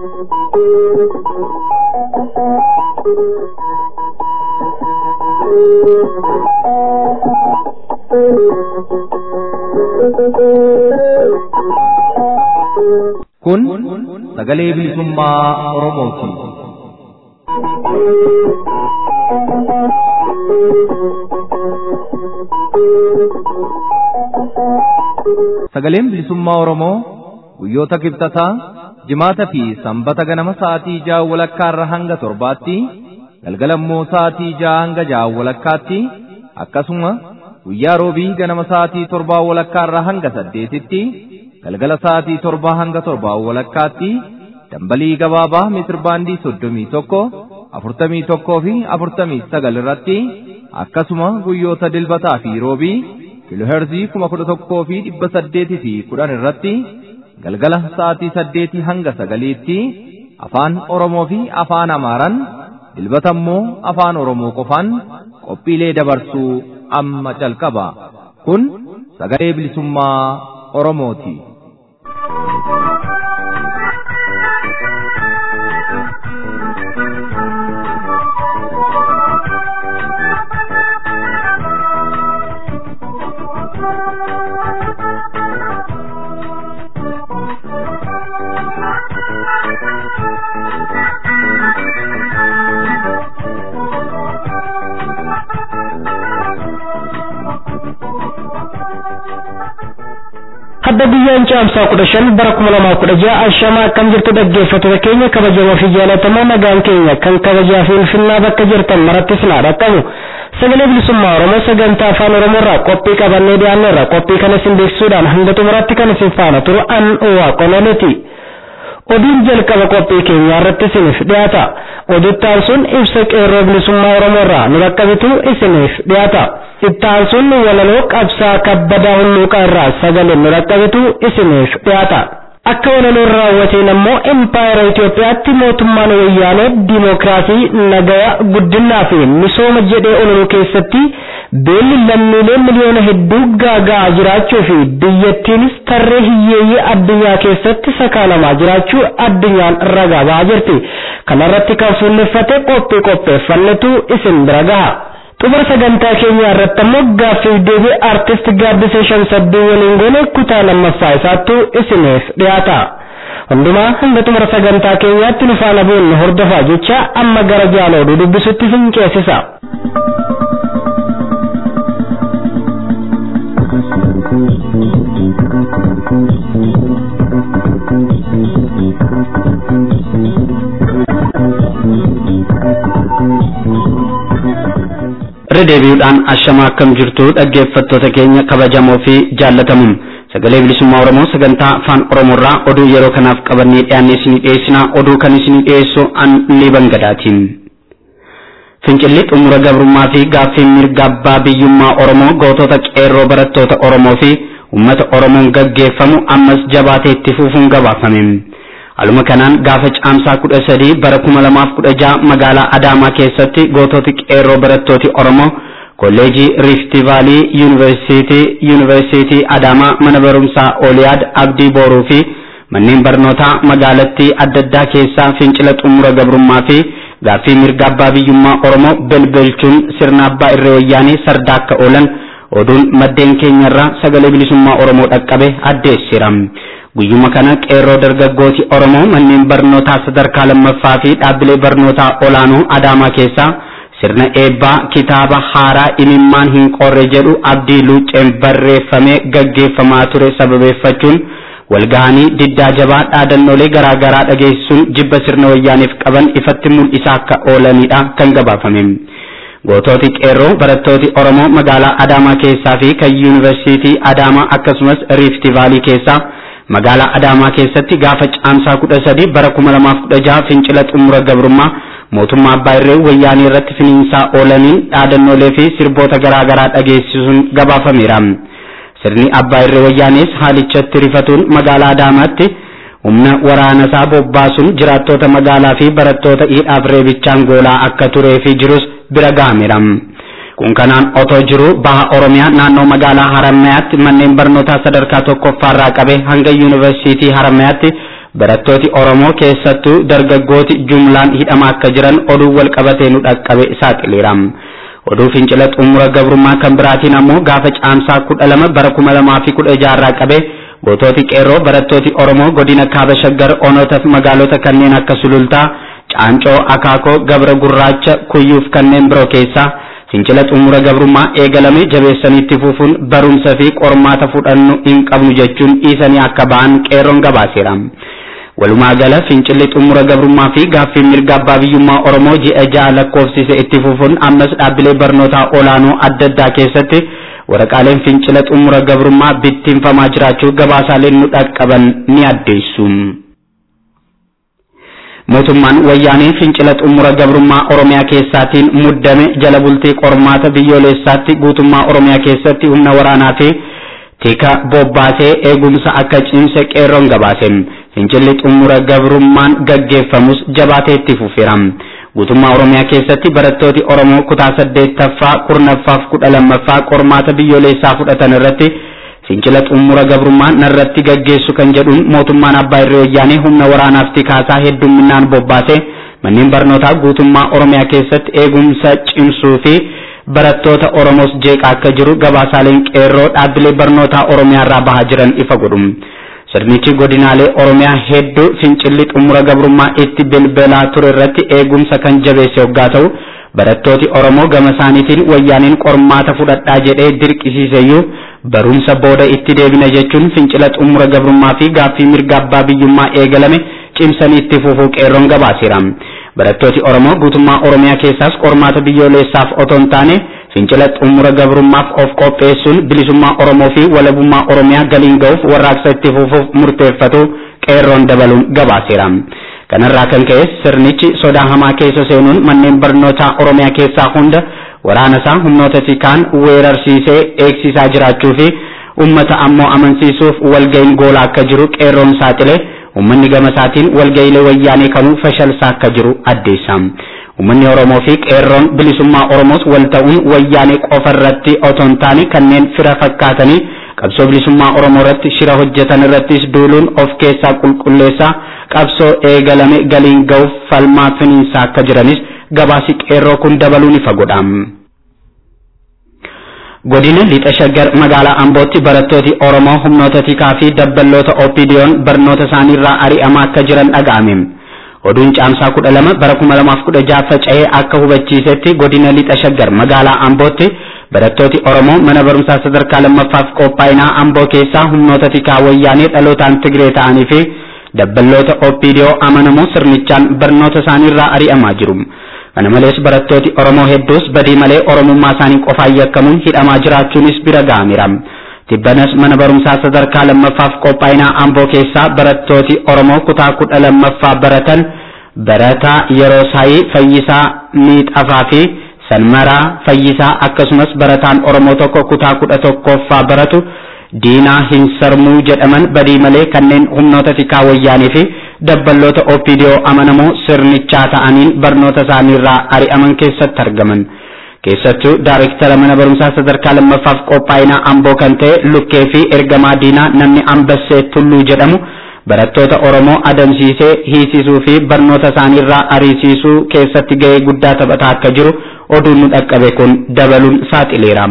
Kun sagalee bilisummaa Oromooti. Sagaleen bilisummaa Oromoo guyyoota kibxataa jimaata fi sanbata ganama sa'aatii 6 walakkaarra hanga 7tti galgalammoo sa'aatii 6 hanga 6 walakkaatti akkasuma guyyaa roobii ganama sa'aatii 7 walakkaarra hanga 8tti galgala sa'aatii 7 hanga 7 walakkaatti dambalii gabaabaa meetir baandii 31 41 fi 49 irratti akkasuma guyyoota dilbataa fi roobii kiloheerzii 11,810 fi 10 irratti galgala sa'aatii 8 hanga 9tti afaan Oromoo fi afaan Amaaraan dilbatammoo afaan Oromoo qofaan qophiilee dabarsuu amma calqaba. Kun sagalee bilisummaa Oromooti. Hadda biyyaan caamsaa 15 bara 2016 ashama akkam jirtu dhaggeeffattoota keenya kabajamoo fi jaalatamoo nagaan keenya kan kabajaa fi ulfinnaa bakka jirtan maratti sinaa dhaqqabu sagalee bilisummaa Oromoo sagantaa afaan Oromoo irraa qophii qabannee dhiyaanneerra qophii kana isin beeksisuudhaan hanga xumuraatti kan isin faana turu an waaqololeti. Oduun jalqaba qophii keenyaa irratti isiniif dhiyaata. Oduttaan sun ibsa qeerroo bilisummaa Oromoo irraa nu dhaqqabitu isiniif dhiyaata. Ittaan sun walaloo qabsaa kabbadaa hulluuqaa irraa sagalee nu dhaqqabitu isiniif dhiyaata. Akka walaloo raawwateen ammoo Empire Itoophiyaatti mootummaan wayyaanee diimokiraasii nagaya guddinaa fi misooma jedhee ololuu keessatti beelli lammiilee miliyoona hedduu gaagaa jiraachuu fi biyyattiinis tarree hiyyeeyyii addunyaa keessatti sakaalamaa jiraachuu addunyaan ragaa ba'aa jirti. Kanarratti kan fuulleffate qopheeffannetu isin bira gaha. Xumura sagantaa keenya irratti ammoo gaaffii deebii artist Gaaddisee Shamsadduu waliin goone kutaa lammaffaa isaattu isiniif dhiyaata. Hundumaa hanga xumura sagantaa keenyaatti nu faana bu'uun hordofaa jecha amma gara jaaloo oduu dubbisutti isin ceesisa. Redeebiidhaan ashama akkam jirtu dhaggeeffattoota keenya kabajamoo fi jaallatamuun sagalee bilisummaa Oromoo sagantaa afaan Oromoo irraa oduu yeroo kanaaf qabannee dhiyaannee isinii dhiyeessina. Oduu kan isinii dhiyeessu an Liiban Gadaatiin. Fincilli xumura gabrummaa fi gaaffii mirga abbaa biyyummaa Oromoo gootota qeerroo barattoota Oromoo fi uummata Oromoon gaggeeffamu ammas jabaatee itti fufuun gabaafame. Aluma kanaan gaafa caamsaa 13 bara 2016 magaalaa Adaamaa keessatti goototi qeerroo barattooti Oromoo kolleejii Rift Valley University Adaamaa mana barumsaa Oliyaad Abdii Booruu fi manneen barnootaa magaalattii adda addaa keessaa fincila xumura gabrummaa fi gaaffii mirga abbaa biyyummaa Oromoo belbelchuun sirna abbaa irree wayyaanii sardaa akka oolan oduun maddeen keenyarraa sagalee bilisummaa Oromoo dhaqqabe addeessira. Guyyuma kana qeerroo dargaggooti Oromoo manneen barnootaa sadarkaa lammaffaa fi dhaabbilee barnootaa olaanoo Adaamaa keessaa sirna eebbaa kitaaba haaraa imimmaan hin qorre jedhu Abdii Luucceen barreeffamee gaggeeffamaa ture sababeeffachuun walgahanii diddaa jabaa dhaadannoolee garaagaraa dhageessisuun jibba sirna wayyaaniif qaban ifatti mul'isaa akka oolanidha kan gabaafame. Goototi qeerroo barattooti Oromoo magaalaa Adaamaa keessaa fi kan Yuunivarsiitii Adaamaa akkasumas Rift Valley keessaa magaalaa Adaamaa keessatti gaafa caamsaa 13 bara 2016 fincila xumura gabrummaa mootummaa abbaa irree wayyaanii irratti finiinsaa oolaniin dhaadannoolee fi sirboota garaagaraa dhageessisuun gabaafameera. Sirni abbaa irree wayyaanis haalichatti rifatuun magaalaa Adaamaatti humna waraanasaa bobbaasuun jiraattota magaalaa fi barattoota hidhaaf reebichaan goolaa akka turee fi jirus bira gahameera. Kun kanaan otoo jiru baha Oromiyaa naannoo magaalaa Haramayaatti manneen barnootaa sadarkaa tokkoffaarraa qabe hanga Yuunivarsiitii Haramayaatti barattooti Oromoo keessattuu dargaggooti jumlaan hidhamaa akka jiran oduu wal qabatee nu dhaqqabe saaxileera. Oduu fincila xumura gabrummaa kan biraatiin ammoo gaafa caamsaa 12 bara 2016 irraa qabe gootooti qeerroo barattooti Oromoo godina Kaaba Shaggar onoota magaalota kanneen akka Sulultaa, Caancoo, Akaakoo, Gabra Gurraacha, Kuyyuuf kanneen biroo keessaa fincila xumura gabrummaa eegalame jabeessaniitti fufuun barumsa fi qormaata fudhannu hin qabnu jechuun dhiisanii akka ba'an qeerroon gabaaseera. Walumaa gala fincilli xumura gabrummaa fi gaaffii mirga abbaa biyyummaa Oromoo ji'a ja'a lakkoofsise itti fufuun ammas dhaabbilee barnootaa olaanoo adda addaa keessatti waraqaaleen fincila xumura gabrummaa bittinfamaa jiraachuu gabaasaaleen nu dhaqqaban ni addeessu. Mootummaan wayyaanee fincila xumura gabrummaa Oromiyaa keessaatiin muddame jala bultii qormaata biyyoolessaatti guutummaa Oromiyaa keessatti humna waraanaa fi tika bobbaasee eegumsa akka cimse qeerroon gabaase. Fincilli xumura gabrummaan gaggeeffamus jabaatee itti fufeera. Guutummaa Oromiyaa keessatti barattooti Oromoo kutaa 8ffaa, 10ffaa fi 12ffaa qormaata biyyoolessaa fudhatan irratti fincila xumura gabrummaan narratti gaggeessu kan jedhuun mootummaan abbaa irree wayyaanee humna waraanaaf tikaasaa hedduminaan bobbaase manneen barnootaa guutummaa Oromiyaa keessatti eegumsa cimsuu fi barattoota Oromoos jeeqaa akka jiru gabaasaaleen qeerroo dhaabbilee barnootaa Oromiyaa irraa bahaa jiran ifa godhu. Sirnichi godinaalee Oromiyaa hedduu fincilli xumura gabrummaa itti bilbilaa ture irratti eegumsa kan jabeesse hoggaa ta'u barattooti Oromoo gama isaaniitiin wayyaaniin qormaata fudhadhaa jedhee dirqisiiseyyuu barumsa booda itti deebina jechuun fincila xumura gabrummaa fi gaaffii mirga abbaa biyyummaa eegalame cimsanii itti fufuu qeerroon gabaaseera. Barattooti Oromoo guutummaa Oromiyaa keessaas qormaata biyyoolessaaf otoo hin taane fincila xumura gabrummaaf of qopheessuun bilisummaa Oromoo fi walabummaa Oromiyaa galiin ga'uuf warraaqsa itti fufuuf murteeffatu qeerroon dabaluun gabaaseera. Kanarraa kan ka'e sirnichi sodaa hamaa keessa seenuun manneen barnootaa Oromiyaa keessaa hunda waraana isaa humnoota tikaan weerarsiisee eegsisaa jiraachuu fi ummata ammoo amansiisuuf walga'iin goolaa akka jiru qeerroon saaxile ummanni gama isaatiin walga'iilee wayyaanee kamuu fashalsaa akka jiru addeessa. Ummanni Oromoo fi qeerroon bilisummaa Oromoos wal ta'uun wayyaanee qofa irratti otoo hin taane kanneen fira fakkaatanii qabsoo bilisummaa Oromoo irratti shira hojjetan irrattis duuluun of keessaa qulqulleessaa qabsoo eegalame galiin ga'uuf falmaa finiinsaa akka jiranis gabaasi qeerroo kun dabaluun ifa godha. Godina Lixa Shaggar magaalaa Ambootti barattooti Oromoo humnoota tikaa fi dabballoota OPDO'n barnoota isaaniirraa ari'amaa akka jiran dhaga'ame. Oduun caamsaa 12 bara 2016 faca'ee akka hubachiisetti godina Lixa Shaggar magaalaa Ambootti barattooti Oromoo mana barumsaa sadarkaa lammaffaaf qophaa'inaa Amboo keessaa humnoota tikaa wayyaanee dhalootaan Tigree ta'anii fi dabballoota OPDO amanamoo sirnichaan barnoota isaaniirraa ari'amaa jiru. Kana malees barattooti Oromoo hedduus badii malee Oromummaa isaanii qofaan yakkamuun hidhamaa jiraachuunis bira ga'ameera. Tibbanas mana barumsaa sadarkaa lammaffaaf qophaa'inaa Amboo keessaa barattooti Oromoo kutaa 12ffaa baratan barataa Yeroosaayii Fayyisaa Miixafaa fi Sanmaraa Fayyisaa akkasumas barataan Oromoo tokko kutaa 11ffaa baratu Diinaa Hinsarmuu jedhaman badii malee kanneen humnoota tikaa wayyaanii fi dabballoota OPDO amanamoo sirnichaa ta'aniin barnoota isaaniirraa ari'aman keessatti argaman. Keessattuu Daayirektara mana barumsaa sadarkaa lammaffaaf qophaa'inaa Amboo kan ta'e Lukkee fi ergamaa Diinaa namni Ambassee Tulluu jedhamu barattoota Oromoo adamsiisee hiisisuu fi barnoota isaaniirraa ariisiisuu keessatti ga'ee guddaa taphataa akka jiru oduun nu dhaqqabe kun dabaluun saaxileera.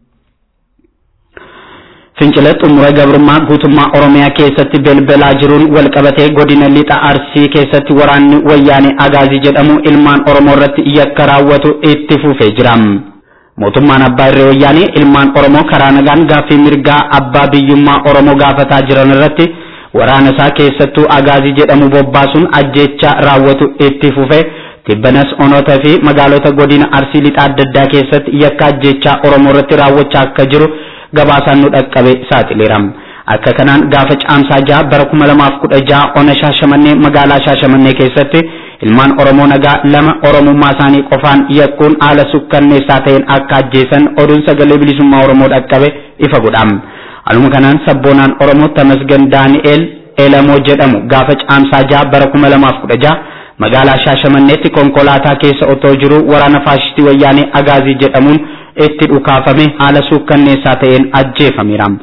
Fincila xumura gabrummaa guutummaa Oromiyaa keessatti belbelaa jiruun walqabatee godina Lixa Arsii keessatti waraanni wayyaanee Agaazii jedhamu ilmaan Oromoo irratti yakka raawwatu itti fufee jira. Mootummaan abbaa irree wayyaanee ilmaan Oromoo karaa nagaan gaaffii mirgaa abbaa biyyummaa Oromoo gaafataa jiran irratti waraana isaa keessattuu Agaazii jedhamu bobbaasuun ajjeechaa raawwatu itti fufee tibbanas onoota fi magaalota godina Arsii Lixa adda addaa keessatti yakka ajjeechaa Oromoo irratti raawwachaa akka jiru gabaasaan nu dhaqqabe saaxileera. Akka kanaan gaafa caamsaa 6 bara 2016 ona Shaashamannee magaalaa Shaashamannee keessatti ilmaan Oromoo nagaa 2 Oromummaa isaanii qofaan yakkuun haala sukkanneessaa ta'een akka ajjeesan oduun sagalee bilisummaa Oromoo dhaqqabe ifa godha. Aluma kanaan sabboonaan Oromoo Tamasgan Daani'eel Elamoo jedhamu gaafa caamsaa 6 bara 2016 magaalaa Shaashamanneetti konkolaataa keessa otoo jiru waraana faashistii wayyaanee Agaazii jedhamuun itti dhukaafame haala sukkanneessaa ta'een ajjeefameera.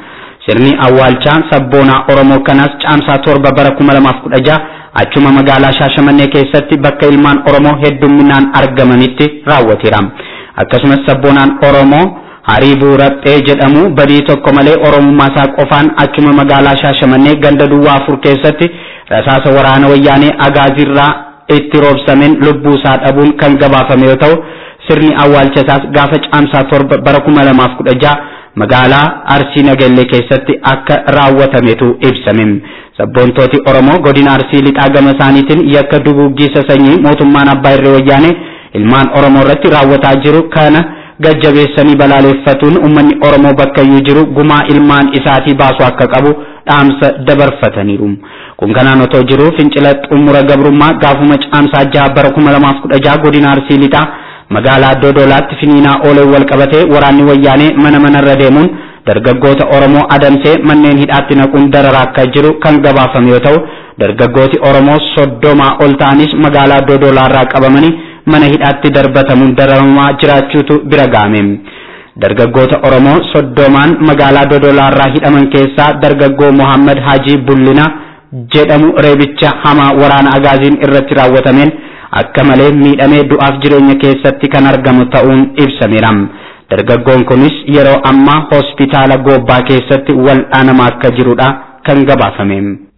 sirni awwaalchaa sabboonaa Oromoo kanaas caamsaa 7 bara 2016 achuma magaalaa Shaashamannee keessatti bakka ilmaan Oromoo hedduminaan argamanitti raawwateera. Akkasumas sabboonaan Oromoo Hariibuu Raphee jedhamu badii tokko malee Oromummaa isaa qofaan achuma magaalaa Shaashamannee ganda duwwaa 4 keessatti rasaasa waraana wayyaanee Agaazirraa itti roobsameen lubbuu isaa dhabuun kan gabaafame yoo ta'u sirni awwaalcha isaas gaafa caamsaa 7 bara 2016 magaalaa Arsii Nagellee keessatti akka raawwatametu ibsame. Sabboontooti Oromoo godina Arsii lixaa gama isaaniitiin yakka duguuggiisa sanyii mootummaan Abbaa Irree Wayyaanee ilmaan Oromoo irratti raawwataa jiru kana gajjabeessanii balaaleffatuun uummanni Oromoo bakkayyuu jiru gumaa ilmaan isaatii baasu akka qabu dhaamsa dabarfataniiru. Kun kanaan otoo jiru fincila xumura gabrummaa gaafuma caamsaa 6 bara 2016 godina Arsii lixaa magaalaa Dodolaatti finiinaa oolee wal qabatee waraanni wayyaanee mana deemuun dargaggoota Oromoo adamsee manneen hidhaatti naquun dararaa akka jiru kan gabaafame yoo ta'u dargaggooti Oromoo 30 ol ta'anis magaalaa Dodolaarraa qabamanii mana hidhaatti darbatamuun dararamaa jiraachuutu bira ga'ame. Dargaggoota Oromoo 30 magaalaa Dodolaarraa hidhaman keessaa dargaggoo Muhammad Haji Bullina jedhamu reebicha hamaa waraana Agaaziin irratti raawwatameen akka malee miidhamee du'aaf jireenya keessatti kan argamu ta'uun ibsameera. Dargaggoon kunis yeroo ammaa hospitaala Goobbaa keessatti wal'aanamaa akka jirudha kan gabaafame.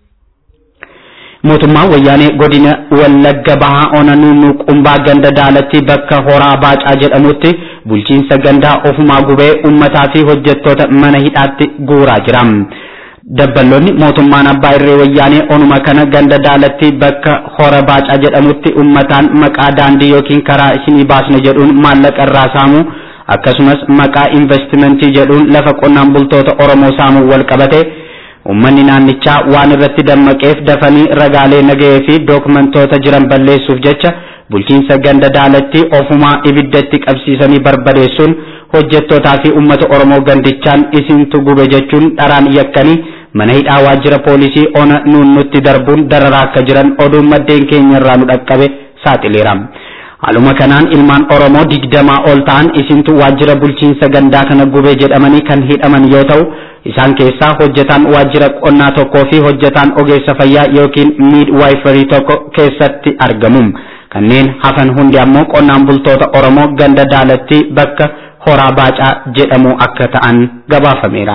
Mootummaan wayyaanee godina Wallagga Bahaa Onanuun Qumbaa ganda Daalatti bakka Horaa Baacaa jedhamutti bulchiinsa gandaa ofumaa gubee uummataa fi hojjettoota mana hidhaatti guuraa jira. Dabballoonni mootummaan Abbaa Irree Wayyaanee onuma kana ganda Daalatti bakka Horaa Baacaa jedhamutti uummataan maqaa daandii yookiin karaa isinii baasna jedhuun maallaqa irraa saamu akkasumas maqaa investimentii jedhuun lafa qonnaan bultoota Oromoo saamuu wal qabate ummanni naannichaa waan irratti dammaqeef dafanii ragaalee nagahee fi dookumentoota jiran balleessuuf jecha bulchiinsa ganda Daalatti ofumaa ibiddatti qabsiisanii barbadeessuun hojjettootaa fi uummata Oromoo gandichaan isintu gube jechuun dharaan yakkanii mana hidhaa waajjira poolisii ona nuunnutti darbuun dararaa akka jiran oduun maddeen keenyarraa nu dhaqqabe saaxileera. Haaluma kanaan ilmaan Oromoo 20 ol ta'an isintu waajjira bulchiinsa gandaa kana gube jedhamanii kan hidhaman yoo ta'u isaan keessaa hojjetaan waajjira qonnaa tokkoo fi hojjetaan ogeessa fayyaa yookiin midwifery tokko keessatti argamu. Kanneen hafan hundi ammoo qonnaan bultoota Oromoo ganda Daalatti bakka Horaa Baacaa jedhamu akka ta'an gabaafameera.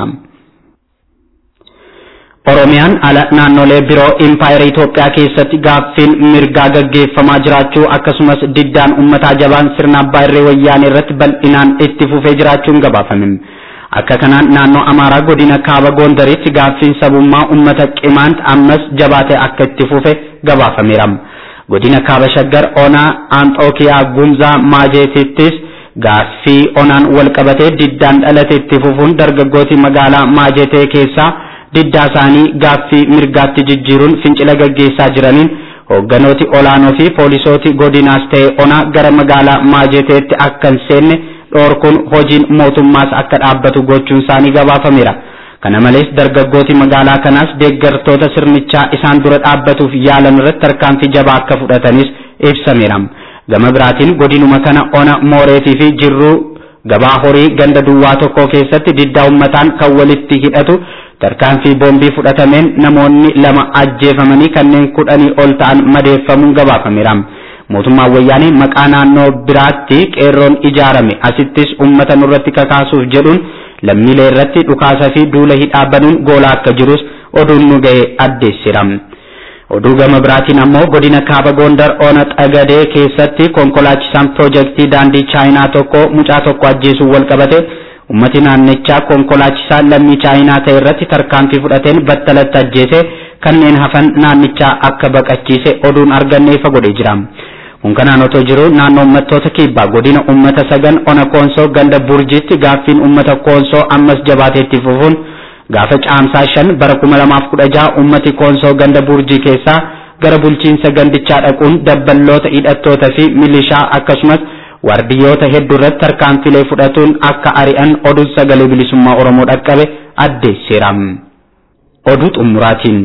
Oromiyaan ala naannolee biroo Impaayera Itoophiyaa keessatti gaaffiin mirgaa gaggeeffamaa jiraachuu akkasumas diddaan uummataa jabaan sirna Abbaa Irree Wayyaanee irratti bal'inaan itti fufee jiraachuun gabaafame. Akka kanaan naannoo Amaaraa godina Kaaba Gondaritti gaaffiin sabummaa uummata Qimaant ammas jabaatee akka itti fufe gabaafameera. Godina Kaaba Shaggar Onaa Anxookiyaa Gumzaa Maajeetittis gaaffii onaan wal qabatee diddaan dhalate itti fufuun dargaggooti magaalaa Maajeetee keessaa diddaa isaanii gaaffii mirgaatti jijjiiruun fincila gaggeessaa jiraniin hoogganooti olaanoo fi poolisooti godinaas ta'e onaa gara magaalaa Maajeeteetti akka hin seenne dhoorkuun hojiin mootummaas akka dhaabbatu gochuun isaanii gabaafameera. Kana malees dargaggooti magaalaa kanaas deeggartoota sirnichaa isaan dura dhaabbatuuf yaalan irratti tarkaanfii jabaa akka fudhatanis ibsameera. Gama biraatiin godinuma kana ona Mooreetii fi Jirruu gabaa horii ganda duwwaa tokko keessatti diddaa uummataan kan walitti hidhatu tarkaanfii boombii fudhatameen namoonni 2 ajjeefamanii kanneen 10 ol ta'an madeeffamuun gabaafameera. Mootummaan wayyaanee maqaa naannoo biraatti qeerroon ijaarame asittis uummata nurratti kakaasuuf jedhuun lammiilee irratti dhukaasa fi duula hidhaa banuun goolaa akka jirus oduun nu ga'e addeessira. Oduu gama biraatiin ammoo godina Kaaba Gondar Ona Xagadee keessatti konkolaachisaan piroojeektii daandii Chaayinaa tokko mucaa tokko ajjeesuun wal qabate ummati naannichaa konkolaachisaa lammii Chaayinaa ta'e irratti tarkaanfii fudhateen battalatti ajjeese kanneen hafan naannichaa akka baqachiise oduun arganne ifa godhee jira. Kun kanaan otoo jiru naannoo uummattoota kibbaa godina uummata Sagan Ona Koonsoo ganda Burjiitti gaaffiin uummata Koonsoo ammas jabaatee itti fufuun gaafa caamsaa 5 bara 2016 uummati Koonsoo ganda Burjii keessaa gara bulchiinsa gandichaa dhaquun dabballoota hidhattoota fi milishaa akkasumas wardiyyoota hedduu irratti tarkaanfilee fudhatuun akka ari'an oduun sagalee bilisummaa Oromoo dhaqqabe addeesseera. Oduu xumuraatiin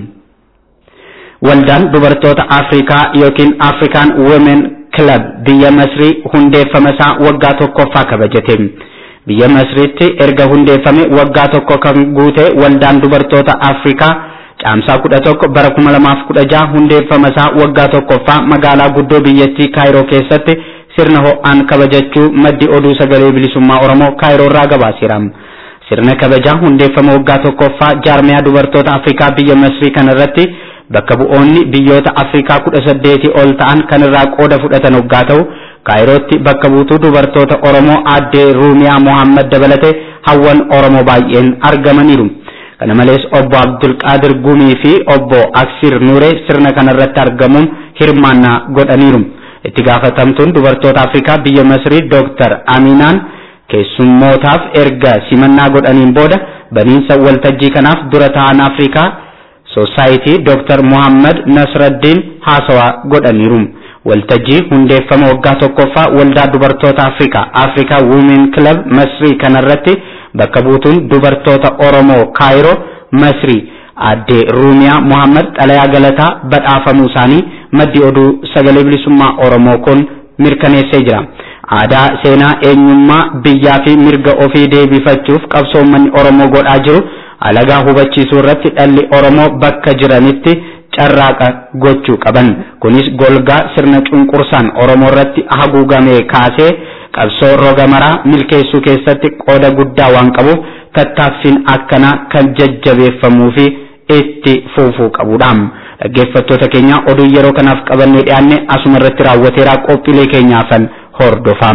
waldaan dubartoota Afrikaa yookiin African Women Club biyya Masrii hundeeffama isaa waggaa tokkoffaa kabajate. biyya Masriitti erga hundeeffame waggaa tokko kan guute waldaan dubartoota Afrikaa caamsaa 11 bara 2016 hundeeffama isaa waggaa tokkoffaa magaalaa guddoo biyyattii Kaayiroo keessatti sirna ho'aan kabajachuu maddi oduu sagalee bilisummaa Oromoo Kaayiroo irraa gabaaseera. Sirna kabajaa hundeeffama waggaa tokkoffaa jaarmiyaa dubartoota Afrikaa biyya Masrii kanarratti bakka bu'oonni biyyoota Afrikaa 18 ol ta'an kanirraa qooda fudhatan waggaa ta'u Kaayirootti bakka buutuu dubartoota Oromoo aadde Ruumiyaa Mohammad dabalate hawwan Oromoo baay'een argamaniiru. Kana malees obbo Abdul Qaadir Gumii fi obbo Aksir Nuure sirna kanarratti argamuun hirmaannaa godhaniiru. Itti gaafatamtuun dubartoota Afrikaa biyya Masrii Dr. Aminaan keessummootaaf erga simannaa godhaniin booda baniinsa waltajjii kanaaf dura ta'an Afrikaa Society Dr. Muhammad Nasraddin haasawaa godhaniiru. Waltajjii hundeeffama waggaa tokkoffaa waldaa dubartoota Afrikaa Africa Women Club Masrii kanarratti bakka buutuun dubartoota Oromoo Kaayiroo Masrii aadde Ruumiyaa Mohammad xalayaa galataa badhaafamuu isaanii maddi oduu sagalee bilisummaa Oromoo kun mirkaneessee jira. Aadaa seenaa eenyummaa biyyaa fi mirga ofii deebifachuuf qabsoo uummanni Oromoo godhaa jiru alagaa hubachiisuu irratti dhalli Oromoo bakka jiranitti carraaqa gochuu qaban. Kunis golgaa sirna cunqursaan Oromoo irratti haguugamee kaasee qabsoo roga maraa milkeessuu keessatti qooda guddaa waan qabuuf tattaaffiin akkanaa kan jajjabeeffamuu fi itti fufuu qabudha. Dhaggeeffattoota keenya oduu yeroo kanaaf qabannee dhiyaanne asuma irratti raawwateera. Qophiilee keenyaafan hordofaa.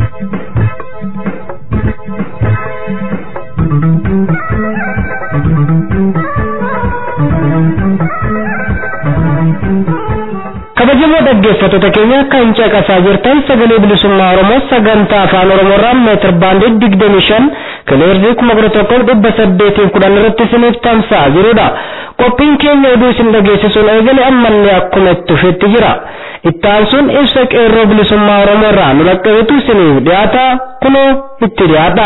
kabajamoo dhaggeeffattoota keenya kan caqasaa jirtan sagalee bilisummaa Oromoo sagantaa afaan Oromoorraa meetir baandii 25 kilohertzii 11,810 irratti isiniif tamsa'aa jirudha. Qophiin keenya oduu isin dhageessisuun eegale ammallee akkuma itti fufetti jira. Itti aansuun ibsa qeerroo bilisummaa Oromoorraa nu dhaqqabetu isiniif dhiyaata. Kunoo itti dhiyaata.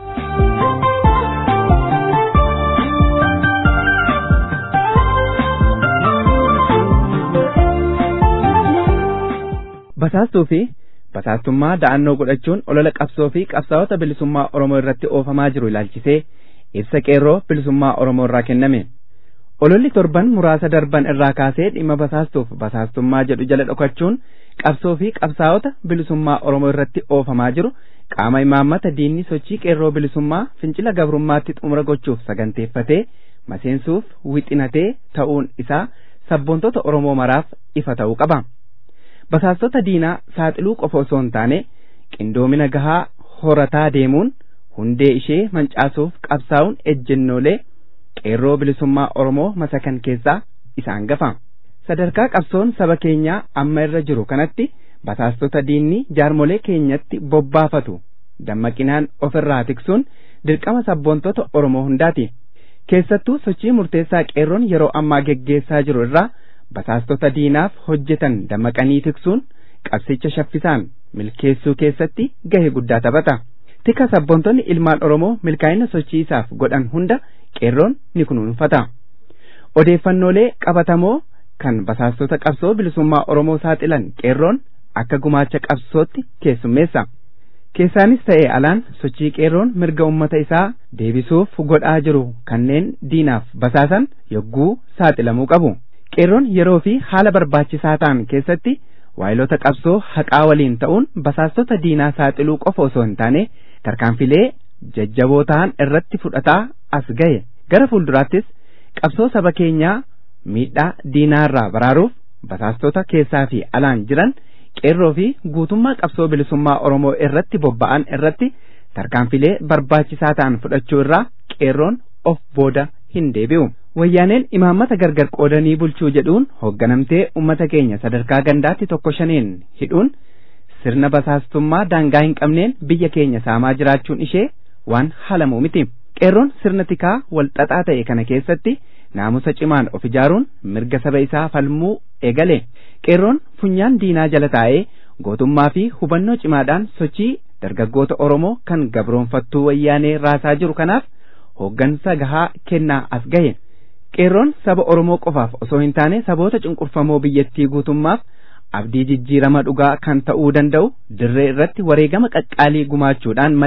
Basaastuu fi basaastummaa da'annoo godhachuun olola qabsoo fi qabsaa'ota bilisummaa Oromoo irratti oofamaa jiru ilaalchisee ibsa qeerroo bilisummaa Oromoo irraa kenname. Ololli torban muraasa darban irraa kaasee dhimma basaastuuf basaastummaa jedhu jala dhokachuun qabsoo fi qabsaa'ota bilisummaa Oromoo irratti oofamaa jiru qaama imaammata diinni sochii qeerroo bilisummaa fincila gabrummaatti xumura gochuuf saganteeffatee maseensuuf wixinatee ta'uun isaa sabboontota Oromoo maraaf ifa ta'uu qaba. Basaastota diinaa saaxiluu qofa osoo hin taane qindoomina gahaa horataa deemuun hundee ishee mancaasuuf qabsaa'uun ejjennoolee qeerroo bilisummaa Oromoo masakan keessaa isaan gafa. Sadarkaa qabsoon saba keenyaa amma irra jiru kanatti basaastota diinni jaarmolee keenyatti bobbaafatu dammaqinaan ofirraa tiksuun dirqama sabboontota Oromoo hundaati. Keessattuu sochii murteessaa qeerroon yeroo ammaa geggeessaa jiru irraa basaastota diinaaf hojjetan dammaqanii tiksuun qabsicha shaffisaan milkeessuu keessatti gahee guddaa taphata. Tika sabboontonni ilmaan Oromoo milkaa'ina sochii isaaf godhan hunda qeerroon ni kunuunfata. Odeeffannoolee qabatamoo kan basaastota qabsoo bilisummaa Oromoo saaxilan qeerroon akka gumaacha qabsootti keessummeessa. Keessaanis ta'ee alaan sochii qeerroon mirga ummata isaa deebisuuf godhaa jiru kanneen diinaaf basaasan yogguu saaxilamuu qabu. Qeerroon yeroo fi haala barbaachisaa ta'an keessatti waayilota qabsoo haqaa waliin ta'uun basaastota diinaa saaxiluu qofa osoo hin taane tarkaanfilee jajjaboo ta'an irratti fudhataa as gahe. Gara fuulduraattis qabsoo saba keenyaa miidhaa diinaarraa baraaruuf basaastota keessaa fi alaan jiran qeerroo fi guutummaa qabsoo bilisummaa Oromoo irratti bobba'an irratti tarkaanfilee barbaachisaa ta'an fudhachuu irraa qeerroon of booda hin deebi'u. Wayyaaneen imaammata gargar qoodanii bulchuu jedhuun hoogganamtee ummata keenya sadarkaa gandaatti tokko shaneen hidhuun sirna basaastummaa daangaa hin qabneen biyya keenya saamaa jiraachuun ishee waan halamuu miti. Qeerroon sirna tikaa walxaxaa ta'e kana keessatti naamusa cimaan of ijaaruun mirga saba isaa falmuu eegale. Qeerroon funyaan diinaa jala taa'ee gootummaa fi hubannoo cimaadhaan sochii dargaggoota Oromoo kan gabroonfattuu wayyaanee raasaa jiru kanaaf hooggansa gahaa kennaa as gahe. Qeerroon saba Oromoo qofaaf osoo hin taane saboota cunqurfamoo biyyattii guutummaaf abdii jijjiirama dhugaa kan ta'uu danda'u dirree irratti wareegama qaqqaalii gumaachuudhaan malee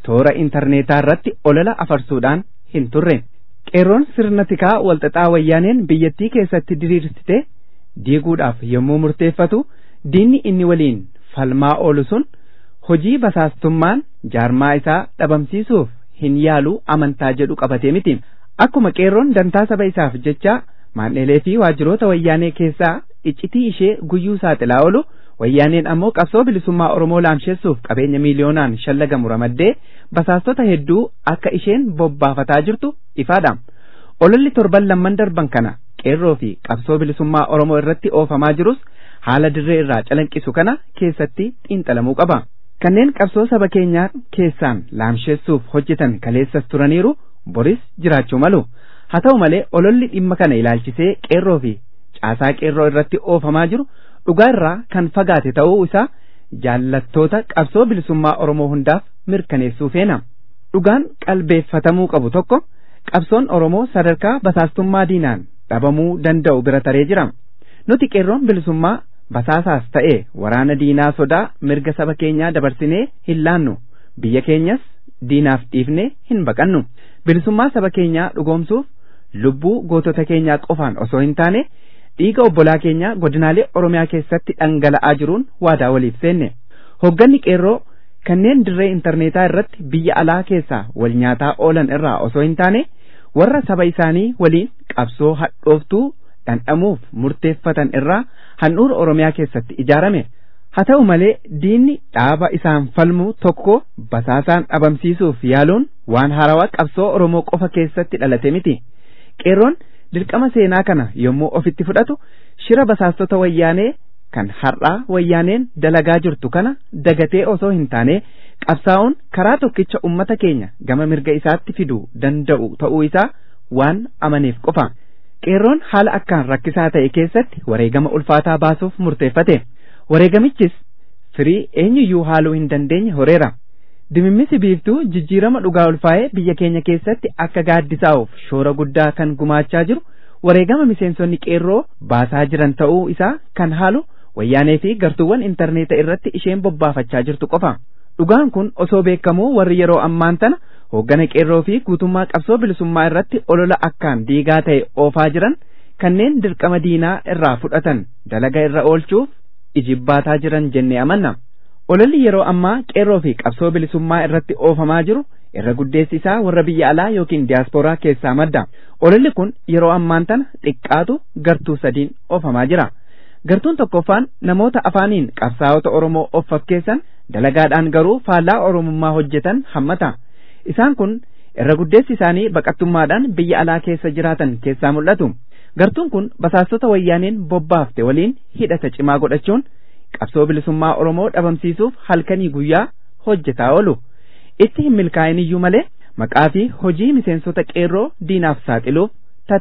toora intarneetaa irratti olola afarsuudhaan hin turre. Qeerroon sirna tikaa walxaxaa wayyaaneen biyyattii keessatti diriirsite diiguudhaaf yommuu murteeffatu diinni inni waliin falmaa oolu sun hojii basaastummaan jaarmaa isaa dhabamsiisuuf hin yaalu amantaa jedhu qabatee miti. Akkuma qeerroon dantaa saba isaaf jecha maandheelee fi waajjiroota wayyaanee keessaa iccitii ishee guyyuu saaxilaa oolu wayyaaneen ammoo qabsoo bilisummaa Oromoo laamsheessuuf qabeenya miiliyoonaan shallagamu ramaddee basaastota hedduu akka isheen bobbaafataa jirtu ifaadha. Ololli torban lamman darban kana qeerroo fi qabsoo bilisummaa Oromoo irratti oofamaa jirus haala dirree irraa calanqisu kana keessatti xiinxalamuu qaba. Kanneen qabsoo saba keenyaa keessaan laamsheessuuf hojjetan kaleessas turaniiru boris jiraachuu malu. Haa ta'u malee ololli dhimma kana ilaalchisee qeerroo fi caasaa qeerroo irratti oofamaa jiru dhugaa irraa kan fagaate ta'uu isaa jaallattoota qabsoo bilisummaa Oromoo hundaaf mirkaneessuu feena. Dhugaan qalbeeffatamuu qabu tokko qabsoon Oromoo sadarkaa basaastummaa diinaan dhabamuu danda'u bira taree jira. Nuti qeerroon bilisummaa basaasaas ta'e waraana diinaa sodaa mirga saba keenyaa dabarsinee hin laannu. Biyya keenyas diinaaf dhiifnee hin baqannu. Bilisummaa saba keenyaa dhugoomsuuf lubbuu gootota keenyaa qofaan osoo hin taane dhiiga obbolaa keenyaa godinaalee Oromiyaa keessatti dhangala'aa jiruun waadaa waliif seenne. Hogganni qeerroo kanneen dirree intarneetaa irratti biyya alaa keessaa wal nyaataa oolan irraa osoo hin taane warra saba isaanii waliin qabsoo hadhooftuu dhandhamuuf murteeffatan irraa handhuura Oromiyaa keessatti ijaarame. Haa ta'u malee diinni dhaaba isaan falmu tokko basaasaan dhabamsiisuuf yaaluun waan haarawaa qabsoo Oromoo qofa keessatti dhalate miti. Qeerroon dirqama seenaa kana yommuu ofitti fudhatu shira basaastota wayyaanee kan har'aa wayyaaneen dalagaa jirtu kana dagatee osoo hin taane qabsaa'uun karaa tokkicha ummata keenya gama mirga isaatti fiduu danda'u ta'uu isaa waan amaneef qofa. Qeerroon haala akkaan rakkisaa ta'e keessatti wareegama ulfaataa baasuuf murteeffate. Wareegamichis firii eenyuyyuu haaluu hin dandeenye horeera. Dimimmisi biiftuu jijjiirama dhugaa ulfaa'ee biyya keenya keessatti akka gaaddisaa'uuf shoora guddaa kan gumaachaa jiru wareegama miseensonni qeerroo baasaa jiran ta'uu isaa kan haalu wayyaanee fi gartuuwwan intarneeta irratti isheen bobbaafachaa jirtu qofa. Dhugaan kun osoo beekamuu warri yeroo ammaan tana hooggana qeerroo fi guutummaa qabsoo bilisummaa irratti olola akkaan diigaa ta'e oofaa jiran kanneen dirqama diinaa irraa fudhatan dalaga irra oolchuuf ijibbaataa jiran jennee amanna. Ololli yeroo ammaa qeerroo fi qabsoo bilisummaa irratti oofamaa jiru irra guddeessi isaa warra biyya alaa yookiin diyaaspooraa keessaa madda. Ololli kun yeroo ammaan tana xiqqaatu gartuu sadiin oofamaa jira. Gartuun tokkoffaan namoota afaaniin qabsaa'ota Oromoo of fakkeessan dalagaadhaan garuu faallaa Oromummaa hojjetan hammata. Isaan kun irra guddeessi isaanii baqattummaadhaan biyya alaa keessa jiraatan keessaa mul'atu. Gartuun kun basaastota wayyaaneen bobbaafte waliin hidhata cimaa godhachuun qabsoo bilisummaa Oromoo dhabamsiisuuf halkanii guyyaa hojjetaa oolu. Itti hin milkaa'in iyyuu malee maqaa fi hojii miseensota qeerroo diinaaf saaxiluuf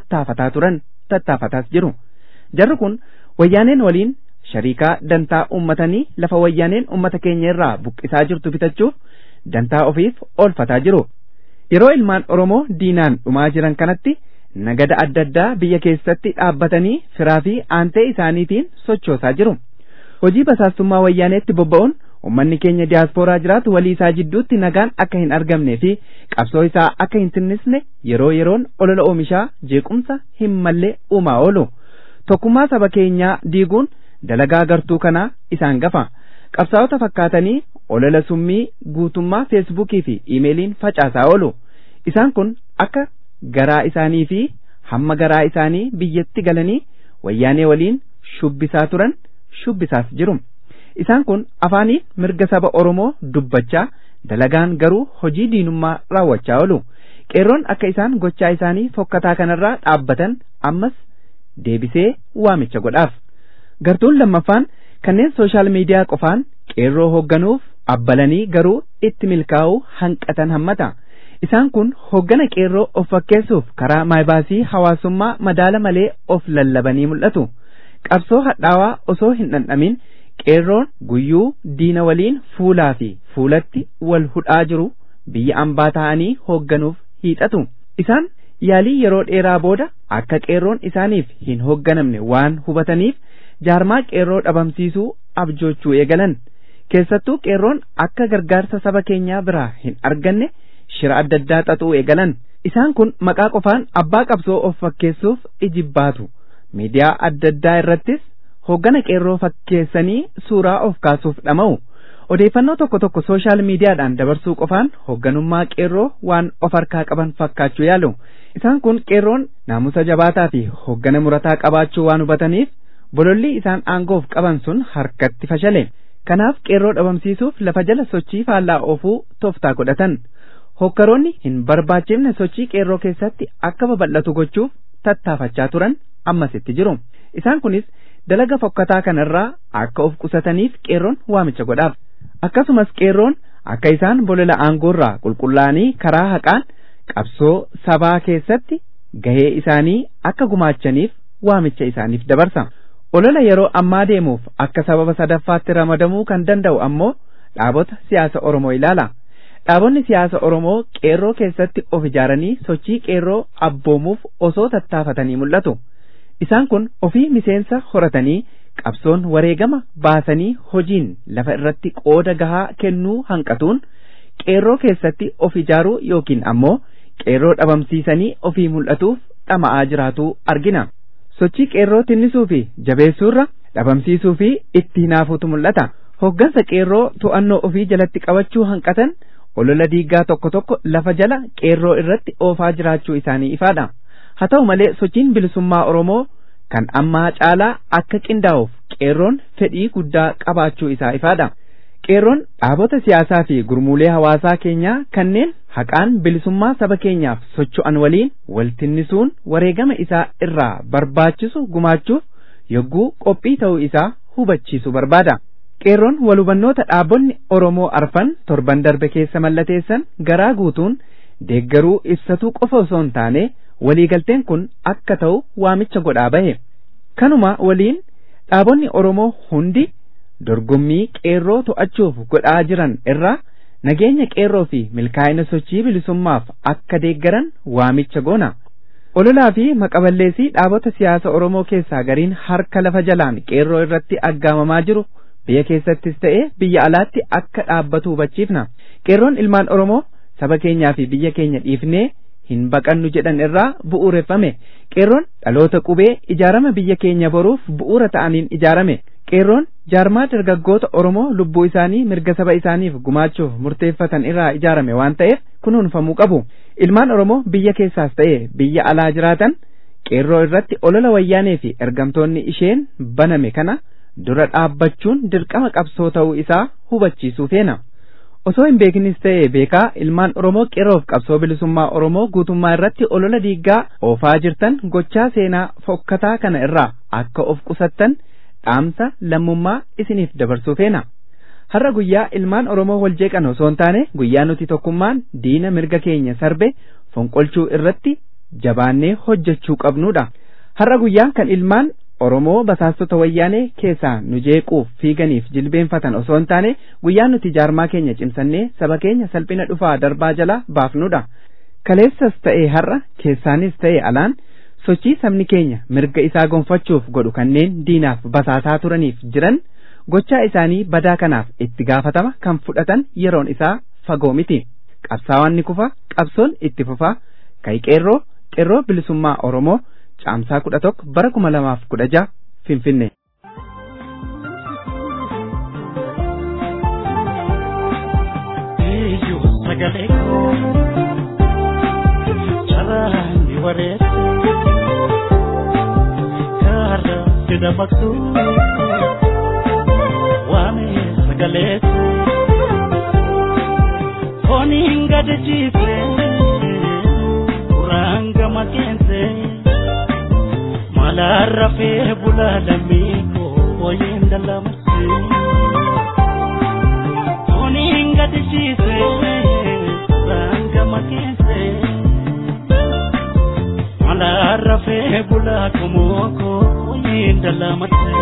tattaafataas jiru. Jarri kun wayyaaneen waliin shariikaa dantaa uummatanii lafa wayyaaneen uummata keenya irraa buqqisaa jirtu bitachuuf dantaa ofiif oolfataa jiru. Yeroo ilmaan Oromoo diinaan dhumaa jiran kanatti nagada adda addaa biyya keessatti dhaabbatanii firaa fi aantee isaaniitiin sochoosaa jiru. Hojii basaastummaa wayyaaneetti bobba'uun ummanni keenya diyaaspooraa jiraatu walii isaa jidduutti nagaan akka hin argamnee fi qabsoo isaa akka hin tinnisne yeroo yeroon olola oomishaa jeequmsa hin malle uumaa oolu. Tokkummaa saba keenyaa diiguun dalagaa gartuu kanaa isaan gafa. Qabsaa'ota fakkaatanii olola summii guutummaa feesbuukii fi iimeeliin facaasaa oolu. Isaan kun akka garaa isaanii fi hamma garaa isaanii biyyatti galanii wayyaanee waliin shubbisaa turan shubbisaas jiru. Isaan kun afaaniin mirga saba Oromoo dubbachaa dalagaan garuu hojii diinummaa raawwachaa oolu. Qeerroon akka isaan gochaa isaanii fokkataa kanarraa dhaabbatan ammas deebisee waamicha godhaaf. Gartuun lammaffaan kanneen sooshaal miidiyaa qofaan qeerroo hoogganuuf abbalanii garuu itti milkaa'uu hanqatan hammata. Isaan kun hooggana qeerroo of fakkeessuuf karaa maayibaasii hawaasummaa madaala malee of lallabanii mul'atu. Qabsoo hadhaawaa osoo hin dhandhamin qeerroon guyyuu diina waliin fuulaa fi fuulatti wal hudhaa jiru biyya ambaa ta'anii hoogganuuf hiixatu. Isaan yaalii yeroo dheeraa booda akka qeerroon isaaniif hin hoogganamne waan hubataniif jaarmaa qeerroo dhabamsiisuu abjoochuu eegalan. keessattuu qeerroon akka gargaarsa saba keenyaa biraa hin arganne shira adda addaa xaxuu eegalan. Isaan kun maqaa qofaan abbaa qabsoo of fakkeessuuf ijibbaatu. Miidiyaa adda addaa irrattis hoggana qeerroo fakkeessanii suuraa of kaasuuf dhama'u. Odeeffannoo tokko tokko sooshaal miidiyaadhaan dabarsuu qofaan hogganummaa qeerroo waan of harkaa qaban fakkaachuu yaalu. Isaan kun qeerroon naamusa jabaataa fi hoggana murataa qabaachuu waan hubataniif bololli isaan aangoof qaban sun harkatti fashale. Kanaaf qeerroo dhabamsiisuuf lafa jala sochii faallaa oofuu tooftaa godhatan. Hokkaroonni hin barbaachifne sochii qeerroo keessatti akka babal'atu gochuuf tattaafachaa turan ammasitti jiru. Isaan kunis dalaga fokkataa kanarraa akka of qusataniif qeerroon waamicha godhaaf. Akkasumas qeerroon akka isaan bolola aangoorraa qulqullaa'anii karaa haqaan qabsoo sabaa keessatti gahee isaanii akka gumaachaniif waamicha isaaniif dabarsa. Olola yeroo ammaa deemuuf akka sababa sadaffaatti ramadamuu kan danda'u ammoo dhaabota siyaasa Oromoo ilaala. Dhaabonni siyaasa Oromoo qeerroo keessatti of ijaaranii sochii qeerroo abboomuuf osoo tattaafatanii mul'atu. Isaan kun ofii miseensa horatanii qabsoon wareegama baasanii hojiin lafa irratti qooda gahaa kennuu hanqatuun qeerroo keessatti of ijaaruu yookiin ammoo qeerroo dhabamsiisanii ofii mul'atuuf dhama'aa jiraatu argina. Sochii qeerroo tinnisuu fi jabeessuurra dhabamsiisuu fi itti hinaafuutu mul'ata. Hoggansa qeerroo to'annoo ofii jalatti qabachuu hanqatan olola diigaa tokko tokko lafa jala qeerroo irratti oofaa jiraachuu isaanii ifaadha. Haa ta'u malee sochiin bilisummaa Oromoo kan ammaa caalaa akka qindaa'uuf qeerroon fedhii guddaa qabaachuu isaa ifaadha. Qeerroon dhaabota siyaasaa fi gurmuulee hawaasaa keenyaa kanneen haqaan bilisummaa saba keenyaaf socho'an waliin waltinnisuun wareegama isaa irraa barbaachisu gumaachuuf yogguu qophii ta'uu isaa hubachiisu barbaada. Qeerroon walhubannoota dhaabonni Oromoo arfan torban darbe keessa mallateessan garaa guutuun deeggaruu ibsatuu qofa osoo hin taane waliigalteen kun akka ta'u waamicha godhaa bahe. Kanuma waliin dhaabonni Oromoo hundi dorgommii qeerroo to'achuuf godhaa jiran irraa nageenya qeerroo fi milkaa'ina sochii bilisummaaf akka deeggaran waamicha goona. Ololaa fi maqaballeessii dhaabota siyaasa Oromoo keessaa gariin harka lafa jalaan qeerroo irratti aggaamamaa jiru biyya keessattis ta'ee biyya alaatti akka dhaabbatu hubachiifna. Qeerroon ilmaan Oromoo saba keenyaa fi biyya keenya dhiifnee hin baqannu jedhan irraa bu'uureffame. Qeerroon dhaloota qubee ijaarama biyya keenya boruuf bu'uura ta'aniin ijaarame. Qeerroon jaarmaa dargaggoota Oromoo lubbuu isaanii mirga saba isaaniif gumaachuuf murteeffatan irraa ijaarame waan ta'eef kunuunfamuu qabu. Ilmaan Oromoo biyya keessaas ta'ee biyya alaa jiraatan qeerroo irratti olola wayyaanee fi ergamtoonni isheen baname kana dura dhaabbachuun dirqama qabsoo ta'uu isaa hubachiisuu feena. Osoo hin beeknis ta'ee beekaa ilmaan Oromoo qeerroof qabsoo bilisummaa Oromoo guutummaa irratti olola diiggaa oofaa jirtan gochaa seenaa fokkataa kana irraa akka of qusattan dhaamsa lammummaa isiniif dabarsuu feena. Har'a guyyaa ilmaan Oromoo wal jeeqan osoo hin taane guyyaa nuti tokkummaan diina mirga keenya sarbe fonqolchuu irratti jabaannee hojjechuu qabnudha. Har'a guyyaa kan ilmaan Oromoo basaastota wayyaanee keessaa nu jeequuf fiiganiif jilbeenfatan osoo hin taane guyyaa nuti jaarmaa keenya cimsannee saba keenya salphina dhufaa darbaa jalaa baafnudha. Kaleessas ta'ee har'a keessaanis ta'ee alaan sochii sabni keenya mirga isaa gonfachuuf godhu kanneen diinaaf basaasaa turaniif jiran gochaa isaanii badaa kanaaf itti gaafatama kan fudhatan yeroon isaa fagoo miti. Qabsaawaan ni kufa, qabsoon itti fufa. Qeerroo bilisummaa Oromoo Caamsaa 11 bara 2016 Finfinnee. Malarra fe bulala miko oyenda la masi oninga dishise ranga makense malarra fe bulala komoko oyenda la masi